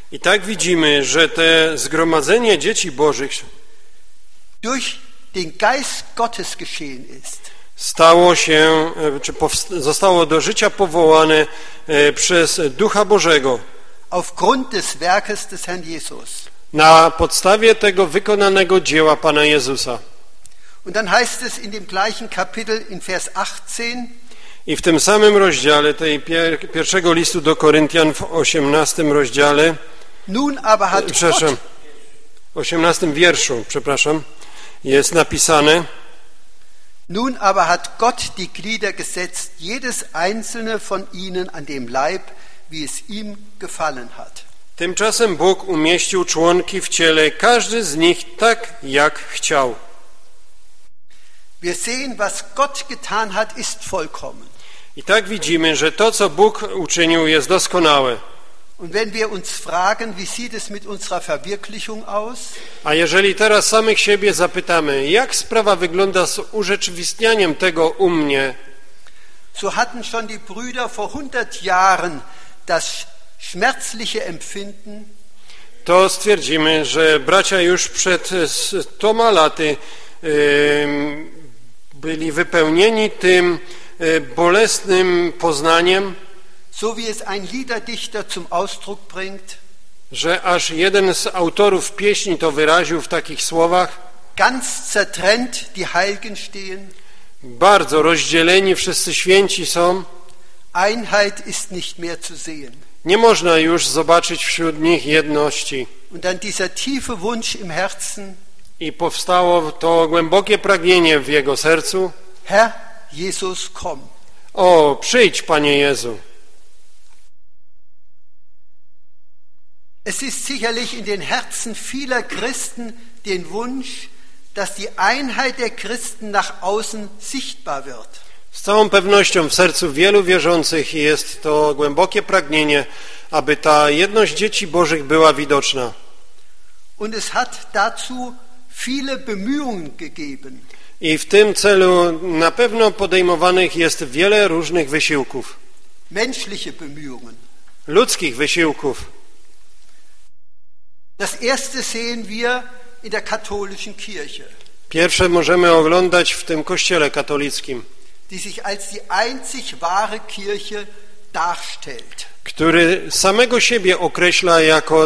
Speaker 2: I tak widzimy, że te zgromadzenie dzieci Bożych
Speaker 1: durch den Geist Gottes geschehen ist.
Speaker 2: stało się, czy zostało do życia powołane przez Ducha Bożego.
Speaker 1: Aufgrund des Werkes des Herrn Jesus.
Speaker 2: Na podstawie tego wykonanego dzieła Pana Jezusa.
Speaker 1: Und dann heißt es in dem gleichen Kapitel in Vers 18,
Speaker 2: I w tym samym rozdziale tej pierwszego listu do Koryntian w 18 rozdziale,
Speaker 1: nun aber hat Gott,
Speaker 2: 18 wierszu, jest napisane:
Speaker 1: nun aber hat Gott die Glieder gesetzt, jedes einzelne von ihnen an dem Leib, wie es ihm gefallen hat.
Speaker 2: Tymczasem Bóg umieścił członki w ciele, każdy z nich tak, jak chciał.
Speaker 1: Wir sehen, was Gott getan hat, ist vollkommen.
Speaker 2: I tak widzimy, że to, co Bóg uczynił, jest doskonałe.
Speaker 1: Und wenn wir uns fragen, wie sieht es mit unserer Verwirklichung aus?
Speaker 2: A jeżeli teraz samych siebie zapytamy, jak sprawa wygląda z urzeczywistnianiem tego u mnie,
Speaker 1: So hatten schon die Brüder vor 100 Jahren das schmerzliche Empfinden,
Speaker 2: to stwierdzimy, że bracia już przed 100 laty byli wypełnieni tym bolesnym poznaniem,
Speaker 1: so wie es ein Liederdichter zum Ausdruck bringt,
Speaker 2: że aż jeden z autorów pieśni to wyraził w takich słowach:
Speaker 1: ganz zertrennt die Heiligen stehen,
Speaker 2: bardzo rozdzieleni wszyscy święci są,
Speaker 1: Einheit ist nicht mehr zu sehen.
Speaker 2: nie można już zobaczyć wśród nich jedności.
Speaker 1: Und dann dieser tiefe Wunsch im Herzen,
Speaker 2: I powstało to głębokie pragnienie w jego sercu:
Speaker 1: Herr Jesus, komm.
Speaker 2: o, przyjdź, Panie Jezu.
Speaker 1: Es ist sicherlich in den Herzen vieler Christen den Wunsch, dass die Einheit der Christen nach außen sichtbar wird.
Speaker 2: Z całą pewnością w sercu wielu wierzących jest to głębokie pragnienie, aby ta jedność dzieci Bożych była widoczna.
Speaker 1: Und es hat dazu viele Bemühungen gegeben.
Speaker 2: I w tym celu na pewno podejmowanych jest wiele różnych wysiłków.
Speaker 1: Menschliche Bemühungen.
Speaker 2: Ludzkich wysiłków.
Speaker 1: Das erste sehen wir in der katholischen Kirche,
Speaker 2: Pierwsze możemy oglądać w tym kościele katolickim,
Speaker 1: die sich als die einzig wahre Kirche darstellt.
Speaker 2: który samego siebie określa jako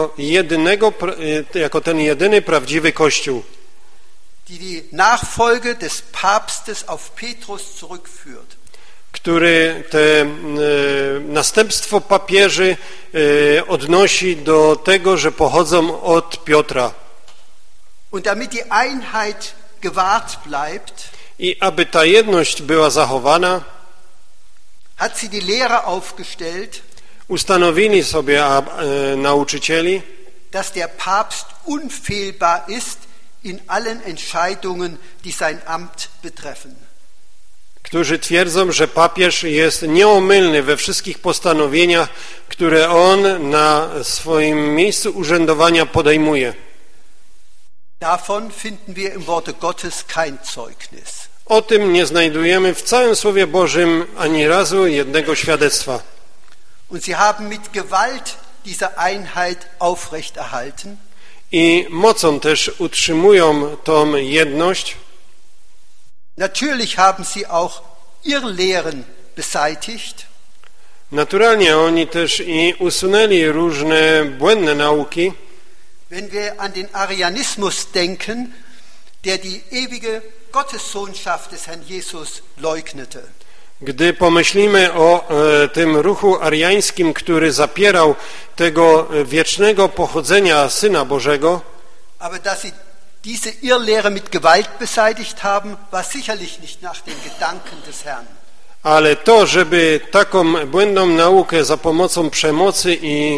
Speaker 2: ten jedyny prawdziwy Kościół,
Speaker 1: Die Nachfolge des Papstes auf Petrus zurückführt.
Speaker 2: który następstwo papieży odnosi do tego, że pochodzą od Piotra.
Speaker 1: Und damit die Einheit gewahrt bleibt,
Speaker 2: I aby ta jedność była zachowana,
Speaker 1: hat sie die Lehre aufgestellt,
Speaker 2: ustanowili sobie nauczycieli,
Speaker 1: dass der Papst unfehlbar ist in allen Entscheidungen, die sein Amt betreffen.
Speaker 2: którzy twierdzą, że papież jest nieomylny we wszystkich postanowieniach, które on na swoim miejscu urzędowania podejmuje.
Speaker 1: Davon finden wir im Worte Gottes kein Zeugnis.
Speaker 2: O tym nie znajdujemy w całym Słowie Bożym ani razu jednego świadectwa.
Speaker 1: Und sie haben mit Gewalt diese Einheit aufrechterhalten.
Speaker 2: I mocą też utrzymują tą jedność.
Speaker 1: Natürlich haben sie auch Irrlehren beseitigt.
Speaker 2: Naturalnie oni też i usunęli różne błędne nauki.
Speaker 1: Wenn wir an den Arianismus denken, der die ewige Gottessohnschaft des Herrn Jesus leugnete.
Speaker 2: Gdy pomyślimy o tym ruchu ariańskim, który zapierał tego wiecznego pochodzenia Syna Bożego,
Speaker 1: Aber dass sie diese Irrlehre mit Gewalt beseitigt haben, war sicherlich nicht nach den Gedanken des Herrn.
Speaker 2: ale to, żeby taką błędną naukę za pomocą przemocy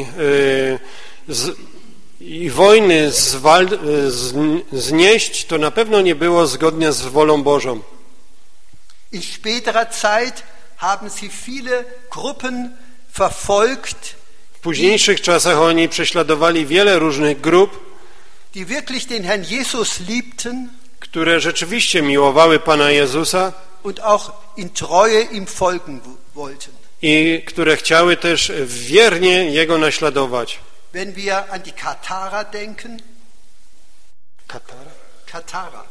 Speaker 2: i wojny znieść, to na pewno nie było zgodne z wolą Bożą.
Speaker 1: In späterer Zeit haben sie viele Gruppen verfolgt,
Speaker 2: W późniejszych czasach oni prześladowali wiele różnych grup,
Speaker 1: die wirklich den Herrn Jesus liebten
Speaker 2: które rzeczywiście miłowały Pana Jezusa
Speaker 1: und auch in Treue ihm folgen wollten.
Speaker 2: i które chciały też wiernie Jego naśladować.
Speaker 1: wenn wir an die Katharer denken. Katharer.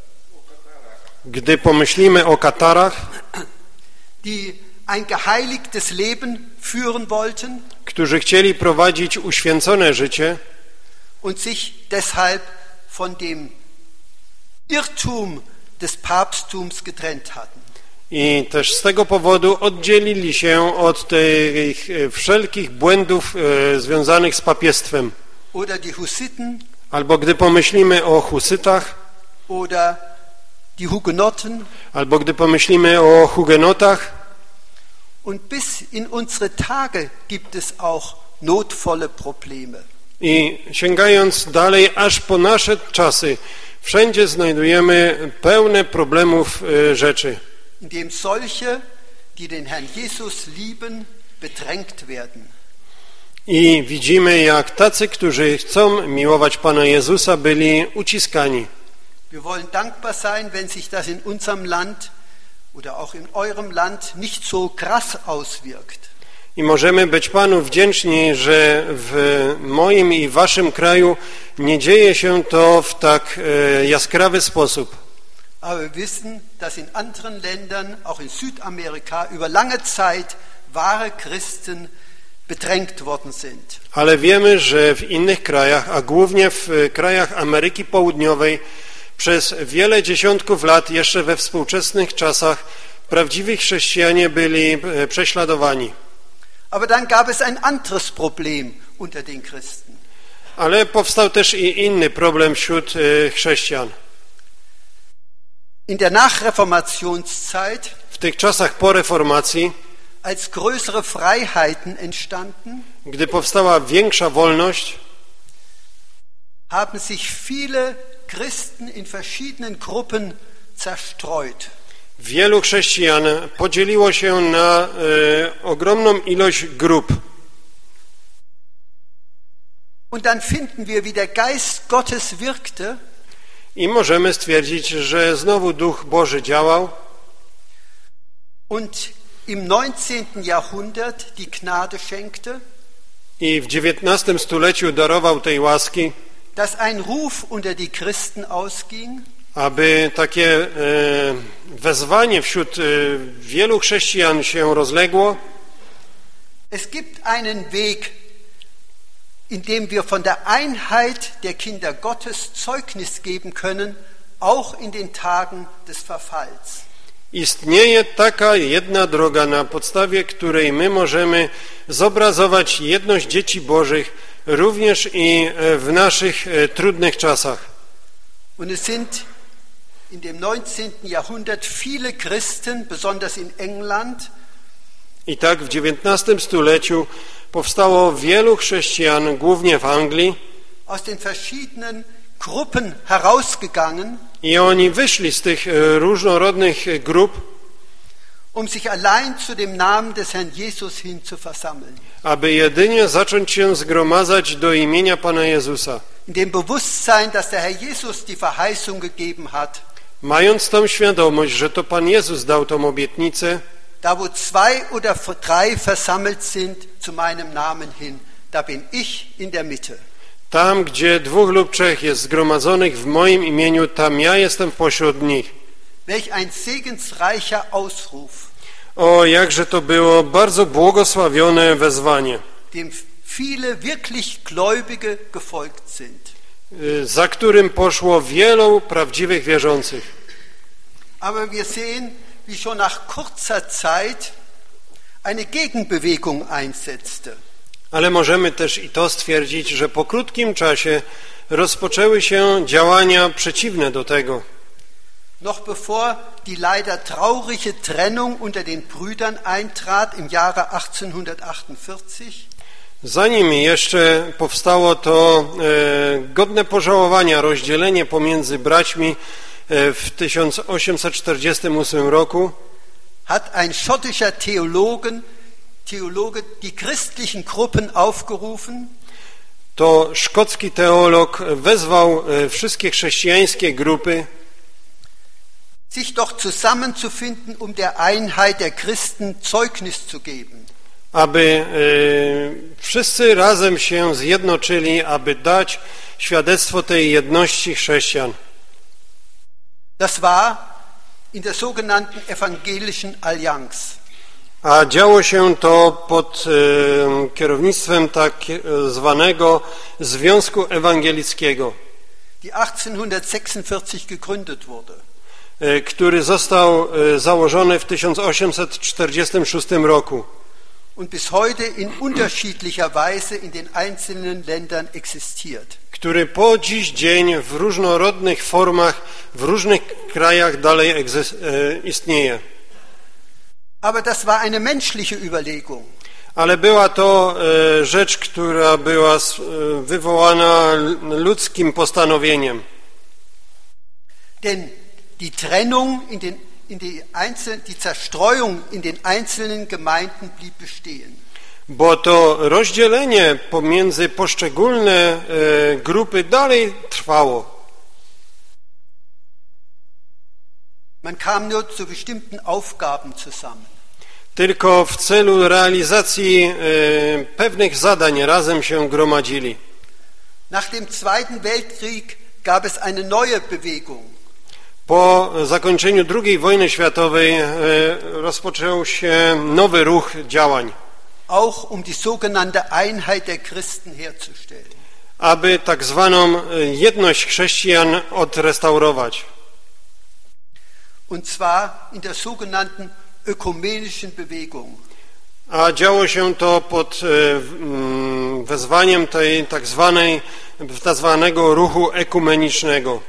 Speaker 2: Gdy pomyślimy o Katarach,
Speaker 1: die ein geheiligtes Leben führen wollten,
Speaker 2: którzy chcieli prowadzić uświęcone życie
Speaker 1: und sich deshalb von dem Irrtum des Papsttums getrennt hatten.
Speaker 2: i też z tego powodu oddzielili się od tych wszelkich błędów związanych z papiestwem.
Speaker 1: Oder die Hussiten,
Speaker 2: Albo gdy pomyślimy o husytach,
Speaker 1: oder die Hugenotten,
Speaker 2: albo gdy pomyślimy o hugenotach,
Speaker 1: und bis in unsere Tage gibt es auch notvolle Probleme.
Speaker 2: i sięgając dalej aż po nasze czasy, wszędzie znajdujemy pełne problemów rzeczy,
Speaker 1: In dem solche, die den Herrn Jesus lieben, bedrängt werden.
Speaker 2: i widzimy, jak tacy, którzy chcą miłować Pana Jezusa, byli uciskani.
Speaker 1: Wir wollen dankbar sein, wenn sich das in unserem Land oder auch in eurem Land nicht so krass auswirkt.
Speaker 2: I możemy być Panu wdzięczni, że w moim i waszym kraju nie dzieje się to w tak jaskrawy sposób.
Speaker 1: Aber wir wissen, dass in anderen Ländern, auch in Südamerika, über lange Zeit wahre Christen bedrängt worden sind.
Speaker 2: Ale wiemy, że w innych krajach, a głównie w krajach Ameryki Południowej, przez wiele dziesiątków lat, jeszcze we współczesnych czasach, prawdziwi chrześcijanie byli prześladowani.
Speaker 1: Aber dann gab es ein anderes Problem unter den Christen.
Speaker 2: Ale powstał też i inny problem wśród chrześcijan.
Speaker 1: In der Nachreformationszeit,
Speaker 2: W tych czasach po reformacji,
Speaker 1: als größere Freiheiten entstanden,
Speaker 2: gdy powstała większa wolność,
Speaker 1: haben sich viele Christen in verschiedenen Gruppen zerstreut.
Speaker 2: wielu chrześcijan podzieliło się na ogromną ilość grup.
Speaker 1: Und dann finden wir, wie der Geist Gottes wirkte,
Speaker 2: I możemy stwierdzić, że znowu Duch Boży działał
Speaker 1: und im 19. Jahrhundert die Gnade schenkte,
Speaker 2: i w XIX stuleciu darował tej łaski,
Speaker 1: dass ein Ruf unter die Christen ausging,
Speaker 2: aby takie wezwanie wśród wielu chrześcijan się rozległo.
Speaker 1: es gibt einen Weg, in dem wir von der Einheit der Kinder Gottes Zeugnis geben können, auch in den Tagen des Verfalls.
Speaker 2: Istnieje taka jedna droga, na podstawie której my możemy zobrazować jedność dzieci Bożych również i w naszych trudnych czasach.
Speaker 1: Und es sind in dem 19. Jahrhundert viele Christen, besonders in England,
Speaker 2: I tak w XIX stuleciu powstało wielu chrześcijan, głównie w Anglii,
Speaker 1: aus den verschiedenen Gruppen herausgegangen,
Speaker 2: i oni wyszli z tych różnorodnych grup,
Speaker 1: um sich allein zu dem Namen des Herrn Jesus hin zu versammeln.
Speaker 2: aby jedynie zacząć się zgromadzać do imienia Pana Jezusa.
Speaker 1: In dem Bewusstsein, dass der Herr Jesus die Verheißung gegeben hat,
Speaker 2: Mając tą świadomość, że to Pan Jezus dał tą obietnicę,
Speaker 1: da wo zwei oder drei versammelt sind zu meinem Namen hin, da bin ich in der Mitte.
Speaker 2: tam, gdzie 2 lub 3 jest zgromadzonych w moim imieniu, tam ja jestem pośród nich.
Speaker 1: Welch ein segensreicher Ausruf,
Speaker 2: O, jakże to było bardzo błogosławione wezwanie,
Speaker 1: dem viele wirklich Gläubige gefolgt sind.
Speaker 2: za którym poszło wielu prawdziwych wierzących.
Speaker 1: Aber wir sehen, wie schon nach kurzer Zeit eine Gegenbewegung einsetzte.
Speaker 2: Ale możemy też i to stwierdzić, że po krótkim czasie rozpoczęły się działania przeciwne do tego.
Speaker 1: Noch bevor die leider traurige Trennung unter den Brüdern eintrat im Jahre 1848,
Speaker 2: Zanim jeszcze powstało to godne pożałowania rozdzielenie pomiędzy braćmi w 1848 roku,
Speaker 1: hat ein schottischer Theologe die christlichen Gruppen aufgerufen,
Speaker 2: to szkocki teolog wezwał wszystkie chrześcijańskie grupy,
Speaker 1: sich doch zusammenzufinden, um der Einheit der Christen Zeugnis zu geben.
Speaker 2: aby wszyscy razem się zjednoczyli, aby dać świadectwo tej jedności chrześcijan.
Speaker 1: Das war in der sogenannten evangelischen Allianz.
Speaker 2: A działo się to pod kierownictwem tak zwanego Związku Ewangelickiego,
Speaker 1: Die 1846 gegründet wurde.
Speaker 2: Który został założony w 1846 roku.
Speaker 1: Und bis heute in unterschiedlicher Weise in den einzelnen Ländern existiert.
Speaker 2: Który po dziś dzień w różnorodnych formach w różnych krajach dalej istnieje.
Speaker 1: Aber das war eine menschliche Überlegung.
Speaker 2: Ale była to rzecz, która była wywołana ludzkim postanowieniem.
Speaker 1: Denn die Trennung die Zerstreuung in den einzelnen Gemeinden blieb bestehen.
Speaker 2: Bo to rozdzielenie pomiędzy poszczególne grupy dalej trwało.
Speaker 1: Man kam nur zu bestimmten Aufgaben zusammen.
Speaker 2: Tylko w celu realizacji pewnych zadań razem się gromadzili.
Speaker 1: Nach dem Zweiten Weltkrieg gab es eine neue Bewegung.
Speaker 2: Po zakończeniu II wojny światowej rozpoczął się nowy ruch działań.
Speaker 1: Auch die sogenannte Einheit der Christen herzustellen.
Speaker 2: Aby tak zwaną jedność chrześcijan odrestaurować.
Speaker 1: Und zwar in der sogenannten ökumenischen Bewegung.
Speaker 2: A działo się to pod wezwaniem tej tak zwanego ruchu ekumenicznego.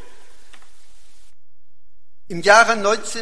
Speaker 1: Im Jahre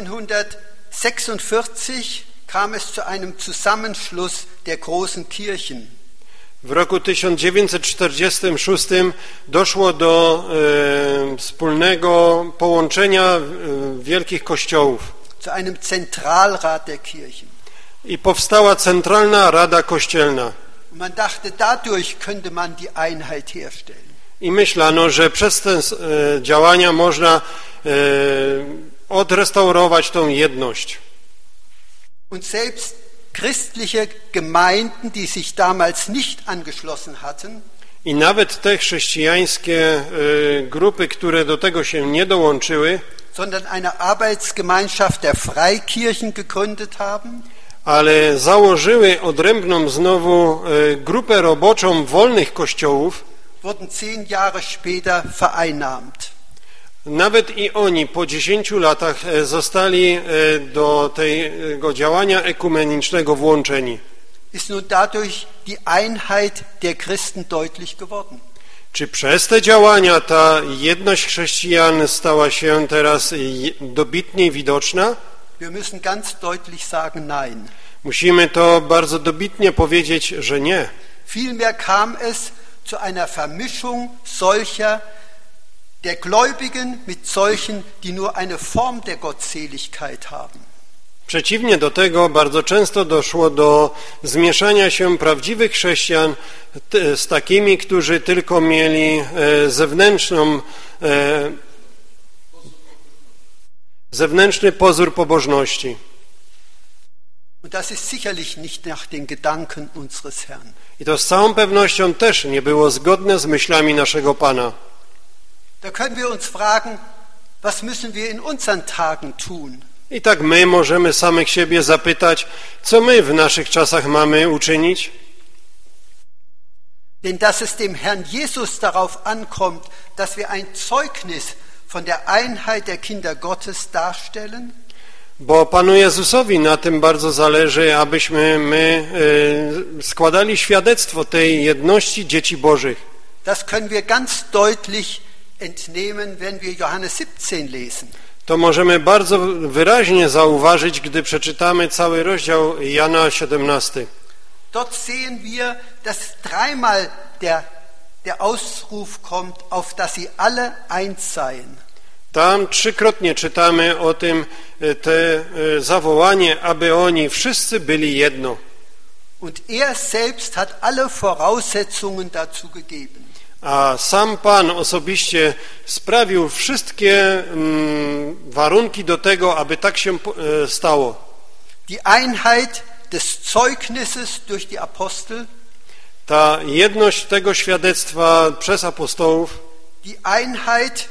Speaker 1: 1946 kam es zu einem Zusammenschluss der großen Kirchen.
Speaker 2: W roku 1946 doszło do wspólnego połączenia wielkich kościołów.
Speaker 1: Zu einem Zentralrat der Kirchen.
Speaker 2: I powstała Centralna Rada Kościelna.
Speaker 1: Man dachte, dadurch könnte man die Einheit herstellen.
Speaker 2: I myślano, że przez te działania można odrestaurować tą jedność.
Speaker 1: Und selbst christliche Gemeinden, die sich damals nicht angeschlossen hatten,
Speaker 2: i nawet te chrześcijańskie grupy, które do tego się nie dołączyły,
Speaker 1: sondern eine Arbeitsgemeinschaft der Freikirchen gegründet haben,
Speaker 2: ale założyły odrębną znowu grupę roboczą wolnych kościołów,
Speaker 1: wurden 10 Jahre später vereinnahmt.
Speaker 2: Nawet i oni po 10 latach zostali do tego działania ekumenicznego włączeni.
Speaker 1: Ist nun dadurch die Einheit der Christen deutlich geworden?
Speaker 2: Czy przez te działania ta jedność chrześcijan stała się teraz dobitnie widoczna?
Speaker 1: Wir müssen ganz deutlich sagen, nein.
Speaker 2: Musimy to bardzo dobitnie powiedzieć, że nie.
Speaker 1: Vielmehr kam es zu einer Vermischung solcher der Gläubigen mit solchen, die nur eine Form der Gottseligkeit haben.
Speaker 2: Przeciwnie do tego bardzo często doszło do zmieszania się prawdziwych chrześcijan z takimi, którzy tylko mieli zewnętrzny pozór pobożności.
Speaker 1: Und das ist sicherlich nicht nach den Gedanken unseres Herrn.
Speaker 2: I to z całą pewnością też nie było zgodne z myślami naszego Pana.
Speaker 1: Da können wir uns fragen, was müssen wir in unseren Tagen tun?
Speaker 2: I tak my możemy samych siebie zapytać, co my w naszych czasach mamy uczynić?
Speaker 1: Denn dass es dem Herrn Jesus darauf ankommt, dass wir ein Zeugnis von der Einheit der Kinder Gottes darstellen,
Speaker 2: Bo Panu Jezusowi na tym bardzo zależy, abyśmy składali świadectwo tej jedności dzieci Bożych.
Speaker 1: das können wir ganz deutlich entnehmen, wenn wir Johannes 17 lesen.
Speaker 2: To możemy bardzo wyraźnie zauważyć, gdy przeczytamy cały rozdział Jana 17.
Speaker 1: Dort sehen wir, dass dreimal der Ausruf kommt, auf dass sie alle eins seien.
Speaker 2: Tam trzykrotnie czytamy o tym, te zawołanie, aby oni wszyscy byli jedno.
Speaker 1: Und er selbst hat alle Voraussetzungen dazu gegeben.
Speaker 2: A sam Pan osobiście sprawił wszystkie warunki do tego, aby tak się stało.
Speaker 1: Die Einheit des Zeugnisses durch die Apostel,
Speaker 2: ta jedność tego świadectwa przez apostołów,
Speaker 1: die Einheit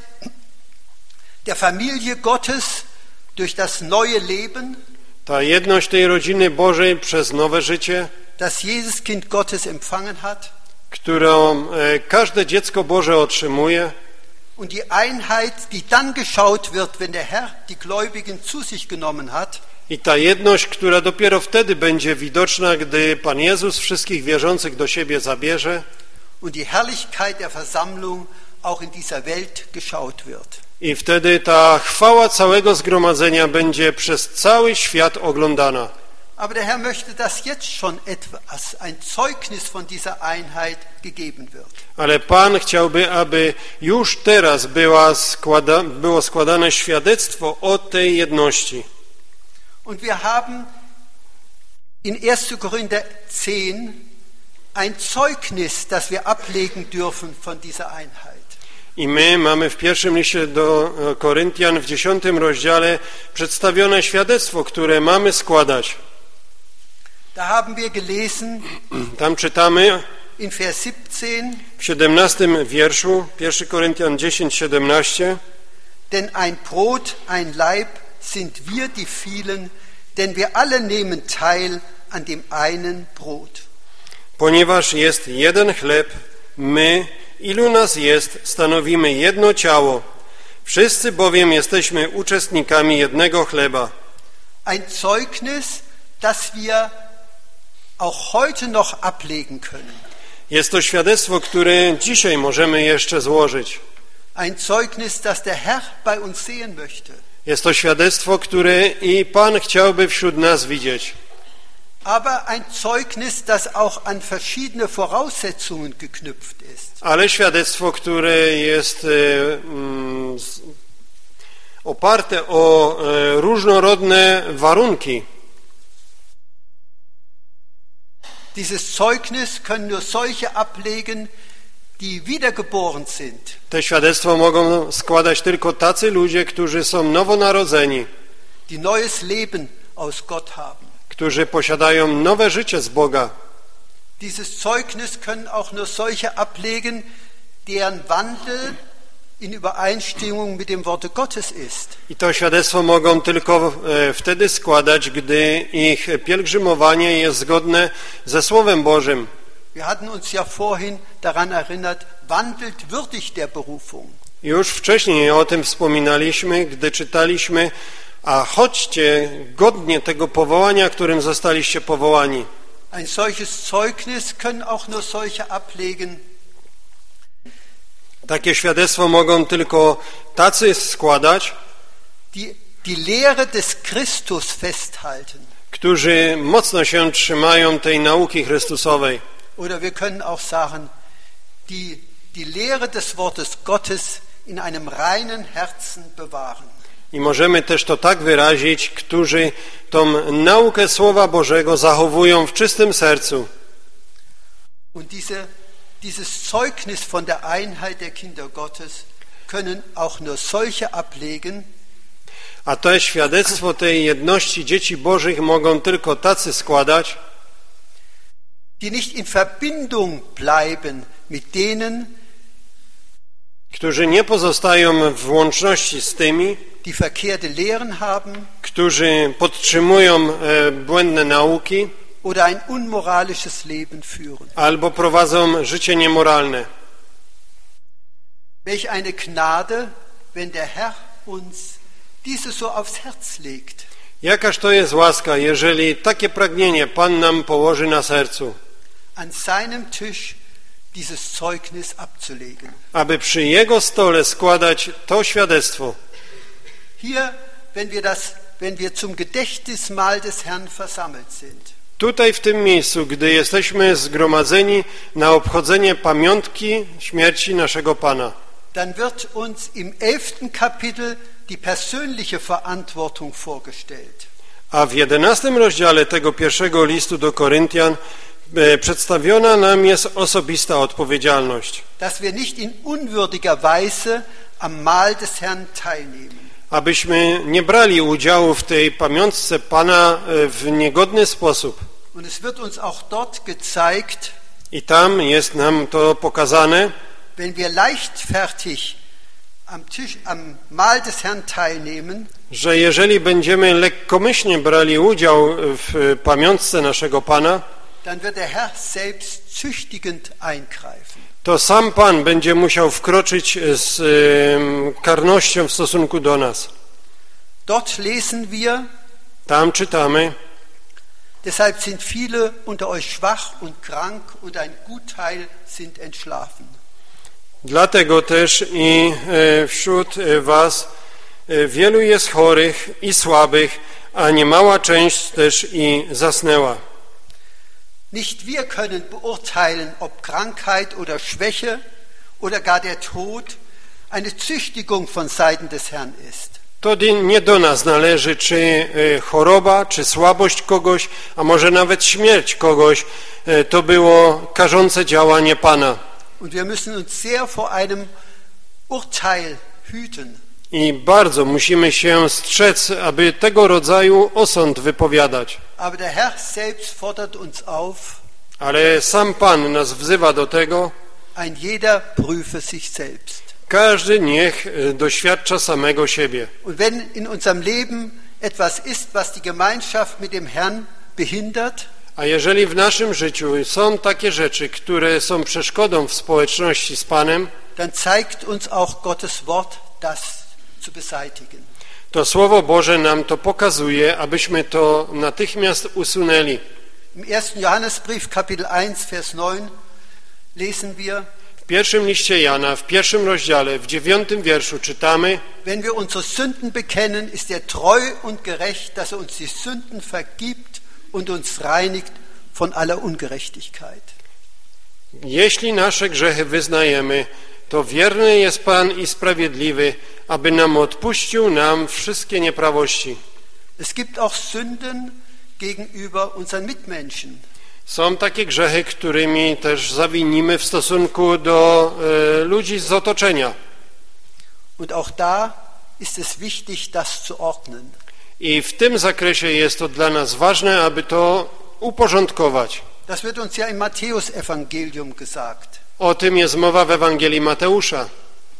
Speaker 1: der Familie Gottes durch das neue Leben,
Speaker 2: ta jedność tej rodziny Bożej przez nowe życie,
Speaker 1: das jedes Kind Gottes empfangen hat,
Speaker 2: którą każde dziecko Boże otrzymuje,
Speaker 1: und die Einheit, die dann geschaut wird, wenn der Herr die Gläubigen zu sich genommen hat,
Speaker 2: i ta jedność, która dopiero wtedy będzie widoczna, gdy Pan Jezus wszystkich wierzących do siebie zabierze,
Speaker 1: und die Herrlichkeit der Versammlung auch in dieser Welt geschaut wird.
Speaker 2: i wtedy ta chwała całego zgromadzenia będzie przez cały świat oglądana.
Speaker 1: Aber der Herr möchte, dass jetzt schon etwas, ein Zeugnis von dieser Einheit gegeben wird.
Speaker 2: Ale Pan chciałby, aby już teraz było składane świadectwo o tej jedności.
Speaker 1: Und wir haben in 1. Korinther 10 ein Zeugnis, das wir ablegen dürfen von dieser Einheit.
Speaker 2: I my mamy w pierwszym liście do Koryntian w 10 rozdziale przedstawione świadectwo, które mamy składać.
Speaker 1: Da haben wir gelesen
Speaker 2: Tam czytamy
Speaker 1: in Vers 17,
Speaker 2: w 17 wierszu, 1 Koryntian 10, 17.
Speaker 1: denn ein Brot, ein Leib sind wir die vielen, denn wir alle nehmen teil an dem einen Brot.
Speaker 2: Ponieważ jest jeden chleb, my, ilu nas jest, stanowimy jedno ciało. Wszyscy bowiem jesteśmy uczestnikami jednego chleba.
Speaker 1: Ein Zeugnis, das wir auch heute noch ablegen können.
Speaker 2: Jest to świadectwo, które dzisiaj możemy jeszcze złożyć.
Speaker 1: Ein Zeugnis, das der Herr bei uns sehen möchte.
Speaker 2: Jest to świadectwo, które i Pan chciałby wśród nas widzieć.
Speaker 1: Aber ein Zeugnis, das auch an verschiedene Voraussetzungen geknüpft ist.
Speaker 2: Ale świadectwo, które jest oparte o różnorodne warunki.
Speaker 1: Dieses Zeugnis können nur solche ablegen, die wiedergeboren sind.
Speaker 2: Te świadectwo mogą składać tylko tacy ludzie, którzy są nowonarodzeni,
Speaker 1: Die neues Leben aus Gott haben.
Speaker 2: którzy posiadają nowe życie z Boga.
Speaker 1: Dieses Zeugnis können auch nur solche ablegen, deren Wandel in Übereinstimmung mit dem Worte Gottes ist.
Speaker 2: I to świadectwo mogą tylko wtedy składać, gdy ich pielgrzymowanie jest zgodne ze Słowem Bożym.
Speaker 1: Wir hatten uns ja vorhin daran erinnert, wandelt würdig der Berufung.
Speaker 2: Już wcześniej o tym wspominaliśmy, gdy czytaliśmy: a chodźcie godnie tego powołania, którym zostaliście powołani.
Speaker 1: Ein solches Zeugnis können auch nur solche ablegen,
Speaker 2: Takie świadectwo mogą tylko tacy składać,
Speaker 1: die Lehre des Christus festhalten.
Speaker 2: którzy mocno się trzymają tej nauki Chrystusowej.
Speaker 1: Oder wir können auch sagen, die Lehre des Wortes Gottes in einem reinen Herzen bewahren.
Speaker 2: I możemy też to tak wyrazić, którzy tą naukę Słowa Bożego zachowują w czystym sercu.
Speaker 1: Und dieses Zeugnis von der Einheit der Kinder Gottes können auch nur solche ablegen,
Speaker 2: A to świadectwo tej jedności dzieci Bożych mogą tylko tacy składać,
Speaker 1: die nicht in Verbindung bleiben mit denen,
Speaker 2: którzy nie pozostają w łączności z tymi,
Speaker 1: die verkehrte Lehren haben
Speaker 2: którzy podtrzymują błędne nauki
Speaker 1: oder ein unmoralisches Leben führen.
Speaker 2: albo prowadzą życie niemoralne.
Speaker 1: Welch eine Gnade, wenn der Herr uns diese so aufs Herz legt.
Speaker 2: Jakaż to jest łaska, jeżeli takie pragnienie Pan nam położy na sercu,
Speaker 1: An seinem Tisch dieses Zeugnis abzulegen.
Speaker 2: aby przy Jego stole składać to świadectwo.
Speaker 1: Hier, wenn wir zum Gedächtnismahl des Herrn versammelt sind,
Speaker 2: Tutaj w tym miejscu, gdy jesteśmy zgromadzeni na obchodzenie pamiątki śmierci naszego Pana,
Speaker 1: dann wird uns im 11. Kapitel die persönliche Verantwortung vorgestellt.
Speaker 2: a w 11 rozdziale tego pierwszego listu do Koryntian przedstawiona nam jest osobista odpowiedzialność,
Speaker 1: Dass wir nicht in unwürdiger Weise am Mahl des Herrn teilnehmen.
Speaker 2: abyśmy nie brali udziału w tej pamiątce Pana w niegodny sposób,
Speaker 1: Und es wird uns auch dort gezeigt,
Speaker 2: I tam jest nam to pokazane,
Speaker 1: wenn wir leichtfertig am Mahl des Herrn teilnehmen,
Speaker 2: że jeżeli będziemy lekkomyślnie brali udział w pamiątce naszego Pana,
Speaker 1: dann wird der Herr selbst züchtigend eingreifen.
Speaker 2: to sam Pan będzie musiał wkroczyć z karnością w stosunku do nas.
Speaker 1: Dort lesen wir,
Speaker 2: Tam czytamy,
Speaker 1: deshalb sind viele unter euch schwach und krank und ein Gutteil sind entschlafen.
Speaker 2: dlatego też i wśród was wielu jest chorych i słabych, a niemała część też i zasnęła.
Speaker 1: Nicht wir können beurteilen, ob Krankheit oder Schwäche oder gar der Tod eine Züchtigung von Seiten des Herrn ist.
Speaker 2: To nie do nas należy, czy choroba, czy słabość kogoś, a może nawet śmierć kogoś, to było karzące działanie Pana.
Speaker 1: Und wir müssen uns sehr vor einem Urteil hüten.
Speaker 2: I bardzo musimy się strzec, aby tego rodzaju osąd wypowiadać.
Speaker 1: Aber der Herr selbst fordert uns auf,
Speaker 2: Ale sam Pan nas wzywa do tego,
Speaker 1: ein jeder prüfe sich selbst.
Speaker 2: każdy niech doświadcza samego siebie.
Speaker 1: Und wenn in unserem Leben etwas ist, was die Gemeinschaft mit dem Herrn behindert,
Speaker 2: A jeżeli w naszym życiu są takie rzeczy, które są przeszkodą w społeczności z Panem,
Speaker 1: dann zeigt uns auch Gottes Wort, das zu beseitigen.
Speaker 2: to Słowo Boże nam to pokazuje, abyśmy to natychmiast usunęli.
Speaker 1: Im 1. Johannesbrief, Kapitel 1, Vers 9, lesen wir,
Speaker 2: W pierwszym liście Jana, w pierwszym rozdziale, w 9 wierszu czytamy:
Speaker 1: wenn wir unsere Sünden bekennen, ist er treu und gerecht, dass er uns die Sünden vergibt und uns reinigt von aller Ungerechtigkeit.
Speaker 2: Jeśli nasze grzechy wyznajemy, to wierny jest Pan i sprawiedliwy, aby nam odpuścił nam wszystkie nieprawości.
Speaker 1: Es gibt auch Sünden gegenüber unseren Mitmenschen.
Speaker 2: Są takie grzechy, którymi też zawinimy w stosunku do ludzi z otoczenia.
Speaker 1: Und auch da ist es wichtig, das zu ordnen.
Speaker 2: I w tym zakresie jest to dla nas ważne, aby to uporządkować.
Speaker 1: Das wird uns ja im Matthäus-Evangelium gesagt.
Speaker 2: O tym jest mowa w Ewangelii Mateusza.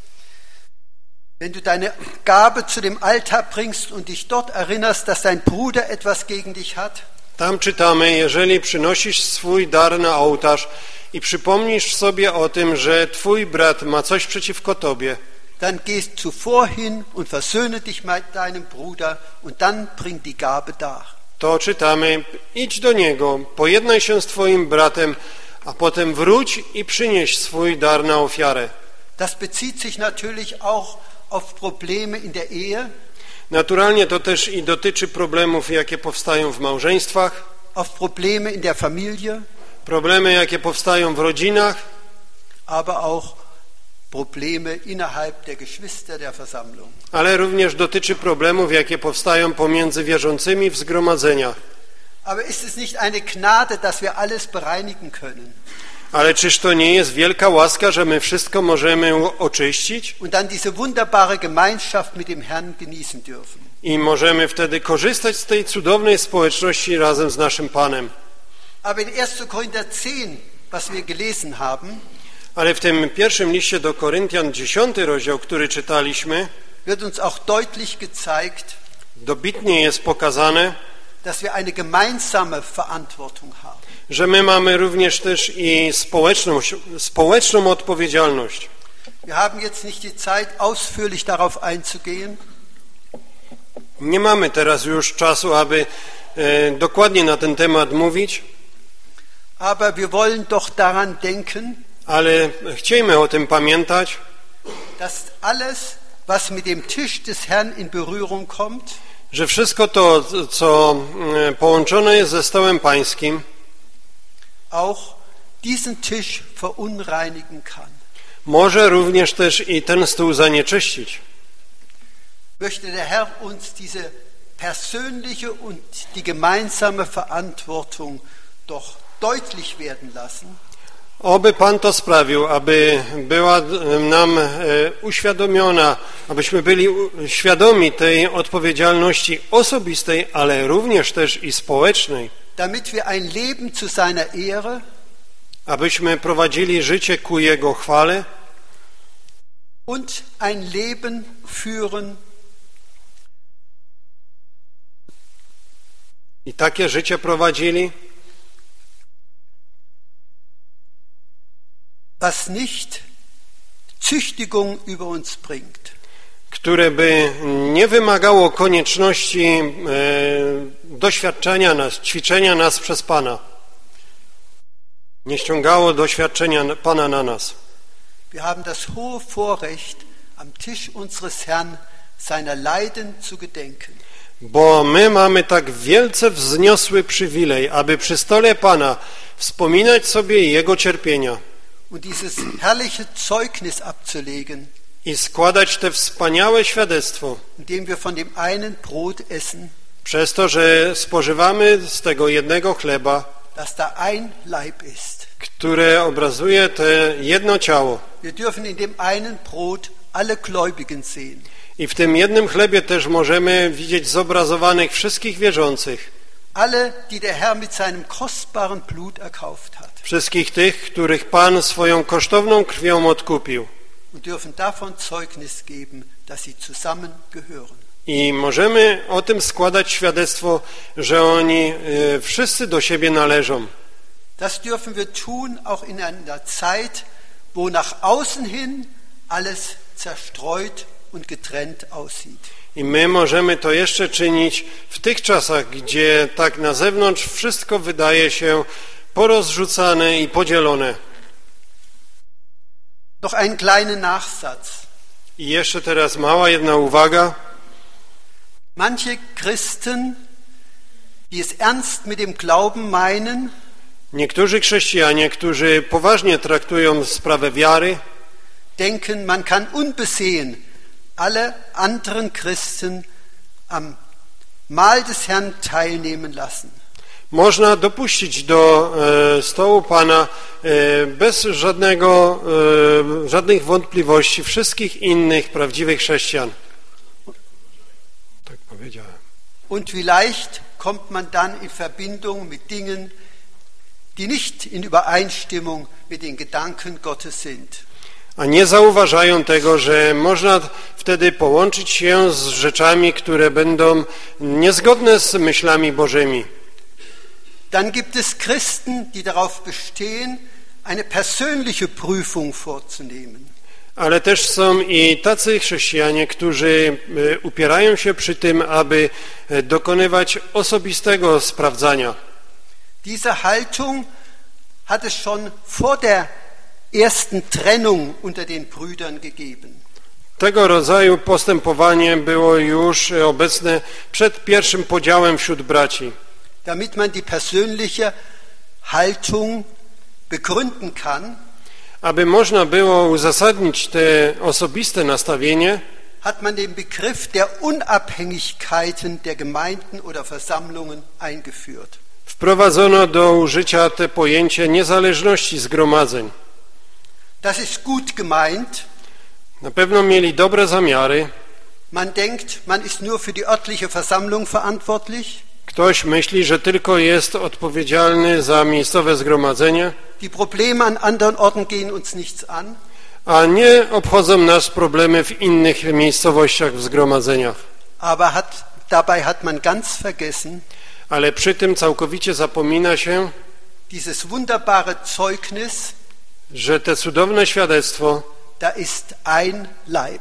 Speaker 1: Wenn du deine Gabe zu dem Altar bringst und dich dort erinnerst, dass dein Bruder etwas gegen dich hat,
Speaker 2: Tam czytamy: jeżeli przynosisz swój dar na ołtarz i przypomnisz sobie o tym, że twój brat ma coś przeciwko tobie,
Speaker 1: dann gehst zuvor hin und versöhne dich mit deinem Bruder und dann bring die Gabe dar.
Speaker 2: to czytamy: idź do niego, pojednaj się z twoim bratem, a potem wróć i przynieś swój dar na ofiarę.
Speaker 1: Das bezieht sich natürlich auch auf Probleme in der Ehe,
Speaker 2: Naturalnie to też i dotyczy problemów, jakie powstają w małżeństwach,
Speaker 1: auf Probleme in der Familie,
Speaker 2: problemy, jakie powstają w rodzinach,
Speaker 1: aber auch Probleme innerhalb der Geschwister der Versammlung.
Speaker 2: ale również dotyczy problemów, jakie powstają pomiędzy wierzącymi w zgromadzeniach.
Speaker 1: Aber ist es nicht eine Gnade, dass wir alles bereinigen können
Speaker 2: Ale czyż to nie jest wielka łaska, że my wszystko możemy oczyścić
Speaker 1: und dann diese wunderbare Gemeinschaft mit dem Herrn genießen dürfen?
Speaker 2: i możemy wtedy korzystać z tej cudownej społeczności razem z naszym Panem?
Speaker 1: Aber in 1. Korinther 10, was wir gelesen haben,
Speaker 2: Ale w tym pierwszym liście do Koryntian, 10 rozdział, który czytaliśmy,
Speaker 1: wird uns auch deutlich gezeigt,
Speaker 2: dobitnie jest pokazane,
Speaker 1: dass wir eine gemeinsame Verantwortung haben.
Speaker 2: że my mamy również też i społeczną odpowiedzialność.
Speaker 1: Wir haben jetzt nicht die Zeit, ausführlich darauf einzugehen,
Speaker 2: Nie mamy teraz już czasu, aby dokładnie na ten temat mówić,
Speaker 1: aber wir wollen doch daran denken,
Speaker 2: ale chciejmy o tym pamiętać,
Speaker 1: dass alles, was mit dem Tisch des Herrn in Berührung kommt,
Speaker 2: że wszystko to, co połączone jest ze stołem pańskim,
Speaker 1: auch diesen Tisch verunreinigen kann.
Speaker 2: może również też i ten stół zanieczyścić.
Speaker 1: Möchte der Herr uns diese persönliche und die gemeinsame Verantwortung doch deutlich werden lassen,
Speaker 2: Oby Pan to sprawił, aby była nam uświadomiona, abyśmy byli świadomi tej odpowiedzialności osobistej, ale również też i społecznej.
Speaker 1: damit wir ein Leben zu seiner Ehre
Speaker 2: abyśmy prowadzili życie ku Jego chwale
Speaker 1: und ein Leben führen,
Speaker 2: i takie życie prowadzili,
Speaker 1: was nicht Züchtigung über uns bringt.
Speaker 2: które by nie wymagało konieczności doświadczenia nas, ćwiczenia nas przez Pana. Nie ściągało doświadczenia Pana na nas.
Speaker 1: Wir haben das hohe Vorrecht, am Tisch unseres Herrn seiner Leiden zu gedenken.
Speaker 2: Bo my mamy tak wielce wzniosły przywilej, aby przy stole Pana wspominać sobie Jego cierpienia
Speaker 1: Und dieses herrliche Zeugnis abzulegen,
Speaker 2: i składać te wspaniałe świadectwo
Speaker 1: indem wir von dem einen Brot essen,
Speaker 2: przez to, że spożywamy z tego jednego chleba,
Speaker 1: dass da ein Leib ist.
Speaker 2: które obrazuje te jedno ciało.
Speaker 1: Wir dürfen in dem einen Brot alle Gläubigen sehen.
Speaker 2: I w tym jednym chlebie też możemy widzieć zobrazowanych wszystkich wierzących.
Speaker 1: Alle, die der Herr mit seinem kostbaren Blut erkauft hat.
Speaker 2: Wszystkich tych, których Pan swoją kosztowną krwią odkupił.
Speaker 1: Und dürfen davon Zeugnis geben, dass sie zusammengehören.
Speaker 2: I możemy o tym składać świadectwo, że oni wszyscy do siebie należą.
Speaker 1: Das dürfen wir tun auch in einer Zeit, wo nach außen hin alles zerstreut und getrennt aussieht.
Speaker 2: I my możemy to jeszcze czynić w tych czasach, gdzie tak na zewnątrz wszystko wydaje się porozrzucane i podzielone.
Speaker 1: Noch einen kleinen Nachsatz.
Speaker 2: I jeszcze teraz mała jedna uwaga.
Speaker 1: Manche Christen, die es ernst mit dem Glauben meinen,
Speaker 2: Niektórzy chrześcijanie, którzy poważnie traktują sprawę wiary,
Speaker 1: denken, man kann unbesehen alle anderen Christen am Mahl des Herrn teilnehmen lassen.
Speaker 2: można dopuścić do stołu Pana bez żadnych wątpliwości wszystkich innych prawdziwych chrześcijan. Tak powiedziałem.
Speaker 1: Und vielleicht kommt man dann in Verbindung mit Dingen, die nicht in Übereinstimmung mit den Gedanken Gottes sind.
Speaker 2: A nie zauważają tego, że można wtedy połączyć się z rzeczami, które będą niezgodne z myślami Bożymi.
Speaker 1: Dann gibt es Christen, die darauf bestehen, eine persönliche Prüfung vorzunehmen.
Speaker 2: Ale też są i tacy chrześcijanie, którzy upierają się przy tym, aby dokonywać osobistego sprawdzania.
Speaker 1: Diese Haltung hat es schon vor der ersten Trennung unter den Brüdern gegeben.
Speaker 2: Tego rodzaju postępowanie było już obecne przed pierwszym podziałem wśród braci.
Speaker 1: Damit man die persönliche Haltung begründen kann,
Speaker 2: aby można było uzasadnić te osobiste nastawienie,
Speaker 1: hat man den Begriff der Unabhängigkeiten der Gemeinden oder Versammlungen eingeführt.
Speaker 2: wprowadzono do użycia te pojęcie niezależności zgromadzeń.
Speaker 1: Das ist gut gemeint.
Speaker 2: Na pewno mieli dobre zamiary.
Speaker 1: Man denkt, man ist nur für die örtliche Versammlung verantwortlich.
Speaker 2: Ktoś myśli, że tylko jest odpowiedzialny za miejscowe zgromadzenie,
Speaker 1: Die Probleme an anderen Orten gehen uns nichts an.
Speaker 2: a nie obchodzą nas problemy w innych miejscowościach, w zgromadzeniach.
Speaker 1: Aber dabei hat man ganz vergessen,
Speaker 2: Ale przy tym całkowicie zapomina się,
Speaker 1: dieses wunderbare Zeugnis,
Speaker 2: że te cudowne świadectwo
Speaker 1: da ist ein Leib.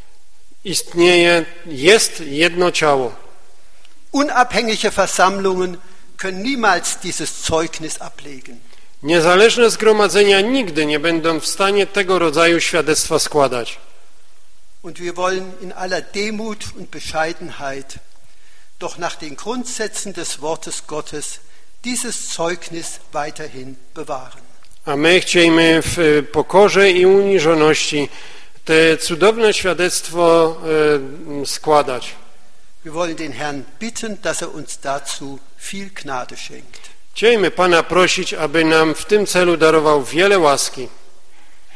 Speaker 2: istnieje, jest jedno ciało.
Speaker 1: Unabhängige Versammlungen können niemals dieses Zeugnis ablegen.
Speaker 2: Niezależne zgromadzenia nigdy nie będą w stanie tego rodzaju świadectwa składać.
Speaker 1: Und wir wollen in aller Demut und Bescheidenheit doch nach den Grundsätzen des Wortes Gottes dieses Zeugnis weiterhin bewahren.
Speaker 2: A my chcielibyśmy w pokorze i uniżoności te cudowne świadectwo składać.
Speaker 1: Wir wollen den Herrn bitten, dass uns dazu viel Gnade schenkt.
Speaker 2: Chcielibyśmy Pana prosić, aby nam w tym celu darował wiele łaski.